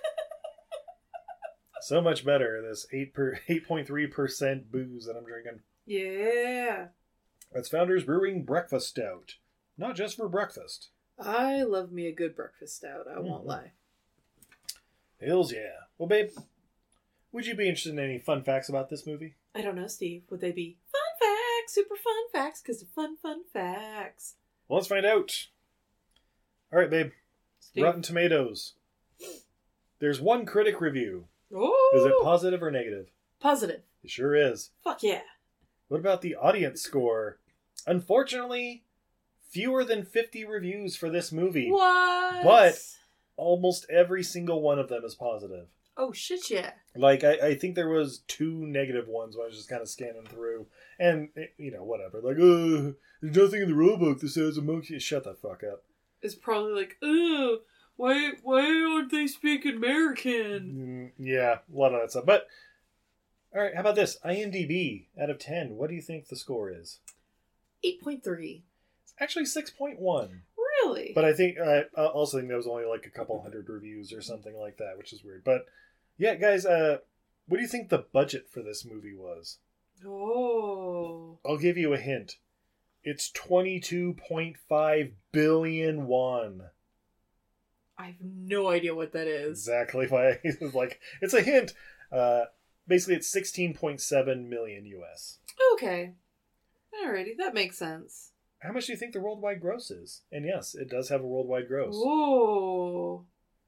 So much better, this 8.3% booze that I'm drinking. Yeah. That's Founders Brewing Breakfast Stout. Not just for breakfast. I love me a good breakfast stout, I won't lie. Hells yeah. Well, babe, would you be interested in any fun facts about this movie? I don't know, Steve. Would they be fun facts? Super fun facts? Because they're fun facts. Well, let's find out. All right, babe. Steve? Rotten Tomatoes. There's one critic review. Oh! Is it positive or negative? Positive. It sure is. Fuck yeah. What about the audience score? Unfortunately, fewer than 50 reviews for this movie. What? But almost every single one of them is positive. Oh, shit, yeah. Like, I think there was 2 negative ones when I was just kind of scanning through. And, whatever. Like, there's nothing in the rulebook that says a monkey. Shut the fuck up. It's probably like, why aren't they speaking American? Yeah, a lot of that stuff. But, alright, how about this? IMDb, out of 10, what do you think the score is? 8.3. It's actually 6.1. Really? But I think, I also think there was only like a couple hundred reviews or something like that, which is weird. But, yeah, guys, what do you think the budget for this movie was? Oh. I'll give you a hint. It's 22.5 billion won. I have no idea what that is. Exactly why it's like, it's a hint. Basically, it's 16.7 million US. Okay. Alrighty, that makes sense. How much do you think the worldwide gross is? And yes, it does have a worldwide gross. Whoa.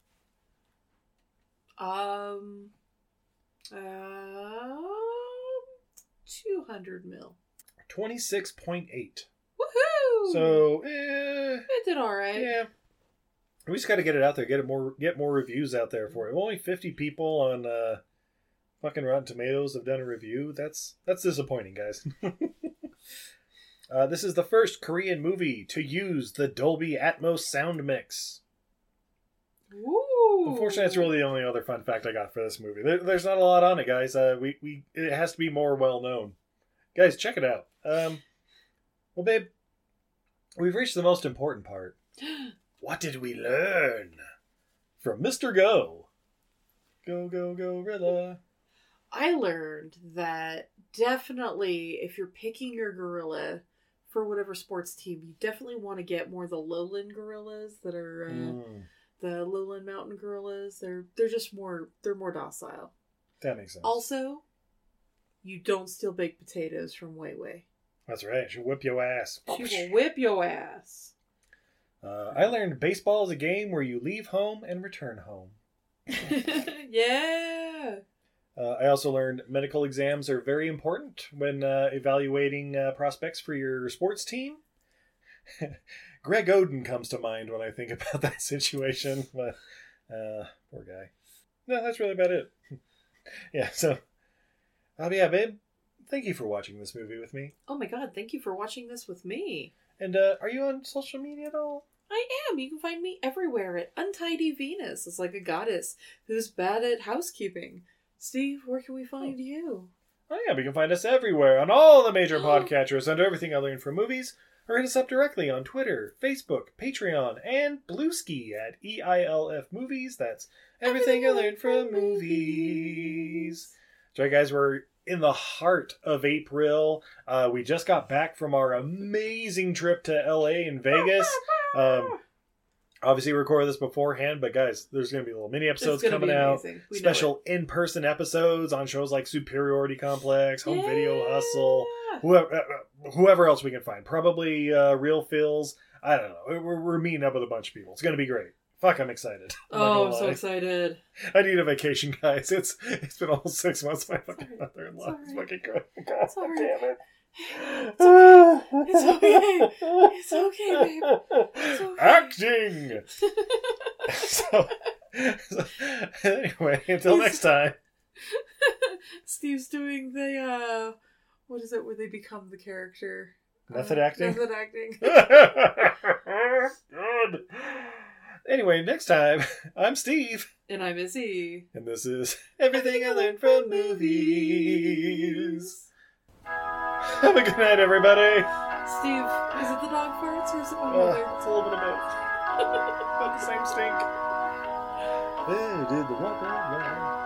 200 mil. 26.8. Woohoo! So, it did alright. Yeah. We just got to get it out there, get more reviews out there for it. Only 50 people on fucking Rotten Tomatoes have done a review. That's disappointing, guys. This is the first Korean movie to use the Dolby Atmos sound mix. Ooh. Unfortunately, that's really the only other fun fact I got for this movie. There's not a lot on it, guys. It has to be more well known. Guys, check it out. Well, babe, we've reached the most important part. What did we learn from Mr. Go? Go, go, gorilla. I learned that definitely if you're picking your gorilla for whatever sports team, you definitely want to get more of the lowland gorillas that are the lowland mountain gorillas. They're just more docile. That makes sense. Also, you don't steal baked potatoes from Weiwei. That's right. She'll whip your ass. She will whip your ass. I learned baseball is a game where you leave home and return home. Yeah. I also learned medical exams are very important when evaluating prospects for your sports team. Greg Oden comes to mind when I think about that situation. But, poor guy. No, that's really about it. Yeah, so... yeah, babe. Thank you for watching this movie with me. Oh my god, thank you for watching this with me. And are you on social media at all? I am. You can find me everywhere at Untidy Venus. It's like a goddess who's bad at housekeeping. Steve, where can we find you? Oh yeah, we can find us everywhere on all the major podcatchers under Everything I Learned from Movies, or hit us up directly on Twitter, Facebook, Patreon, and Bluesky at EILF Movies. That's everything I learned from movies. So, guys, we're in the heart of April. We just got back from our amazing trip to LA and Vegas. Obviously, we recorded this beforehand, but guys, there's going to be little mini episodes coming out. Special in-person episodes on shows like Superiority Complex, Home Video Hustle, whoever else we can find. Probably Real Phils. I don't know. We're meeting up with a bunch of people. It's going to be great. Fuck, I'm excited. I'm so excited. I need a vacation, guys. It's been almost 6 months. My fucking mother-in-law is fucking good. God damn it. It's okay. It's okay. It's okay, babe. It's okay. Acting! so, anyway, until next time. Steve's doing the, what is it, where they become the character? Method acting? Method acting. Good. Anyway, next time, I'm Steve. And I'm Izzy. And this is Everything I Learned from Movies. Have a good night, everybody. Steve, is it the dog farts or is it my mother? It's a little bit of both. About the same stink. Where did the water run?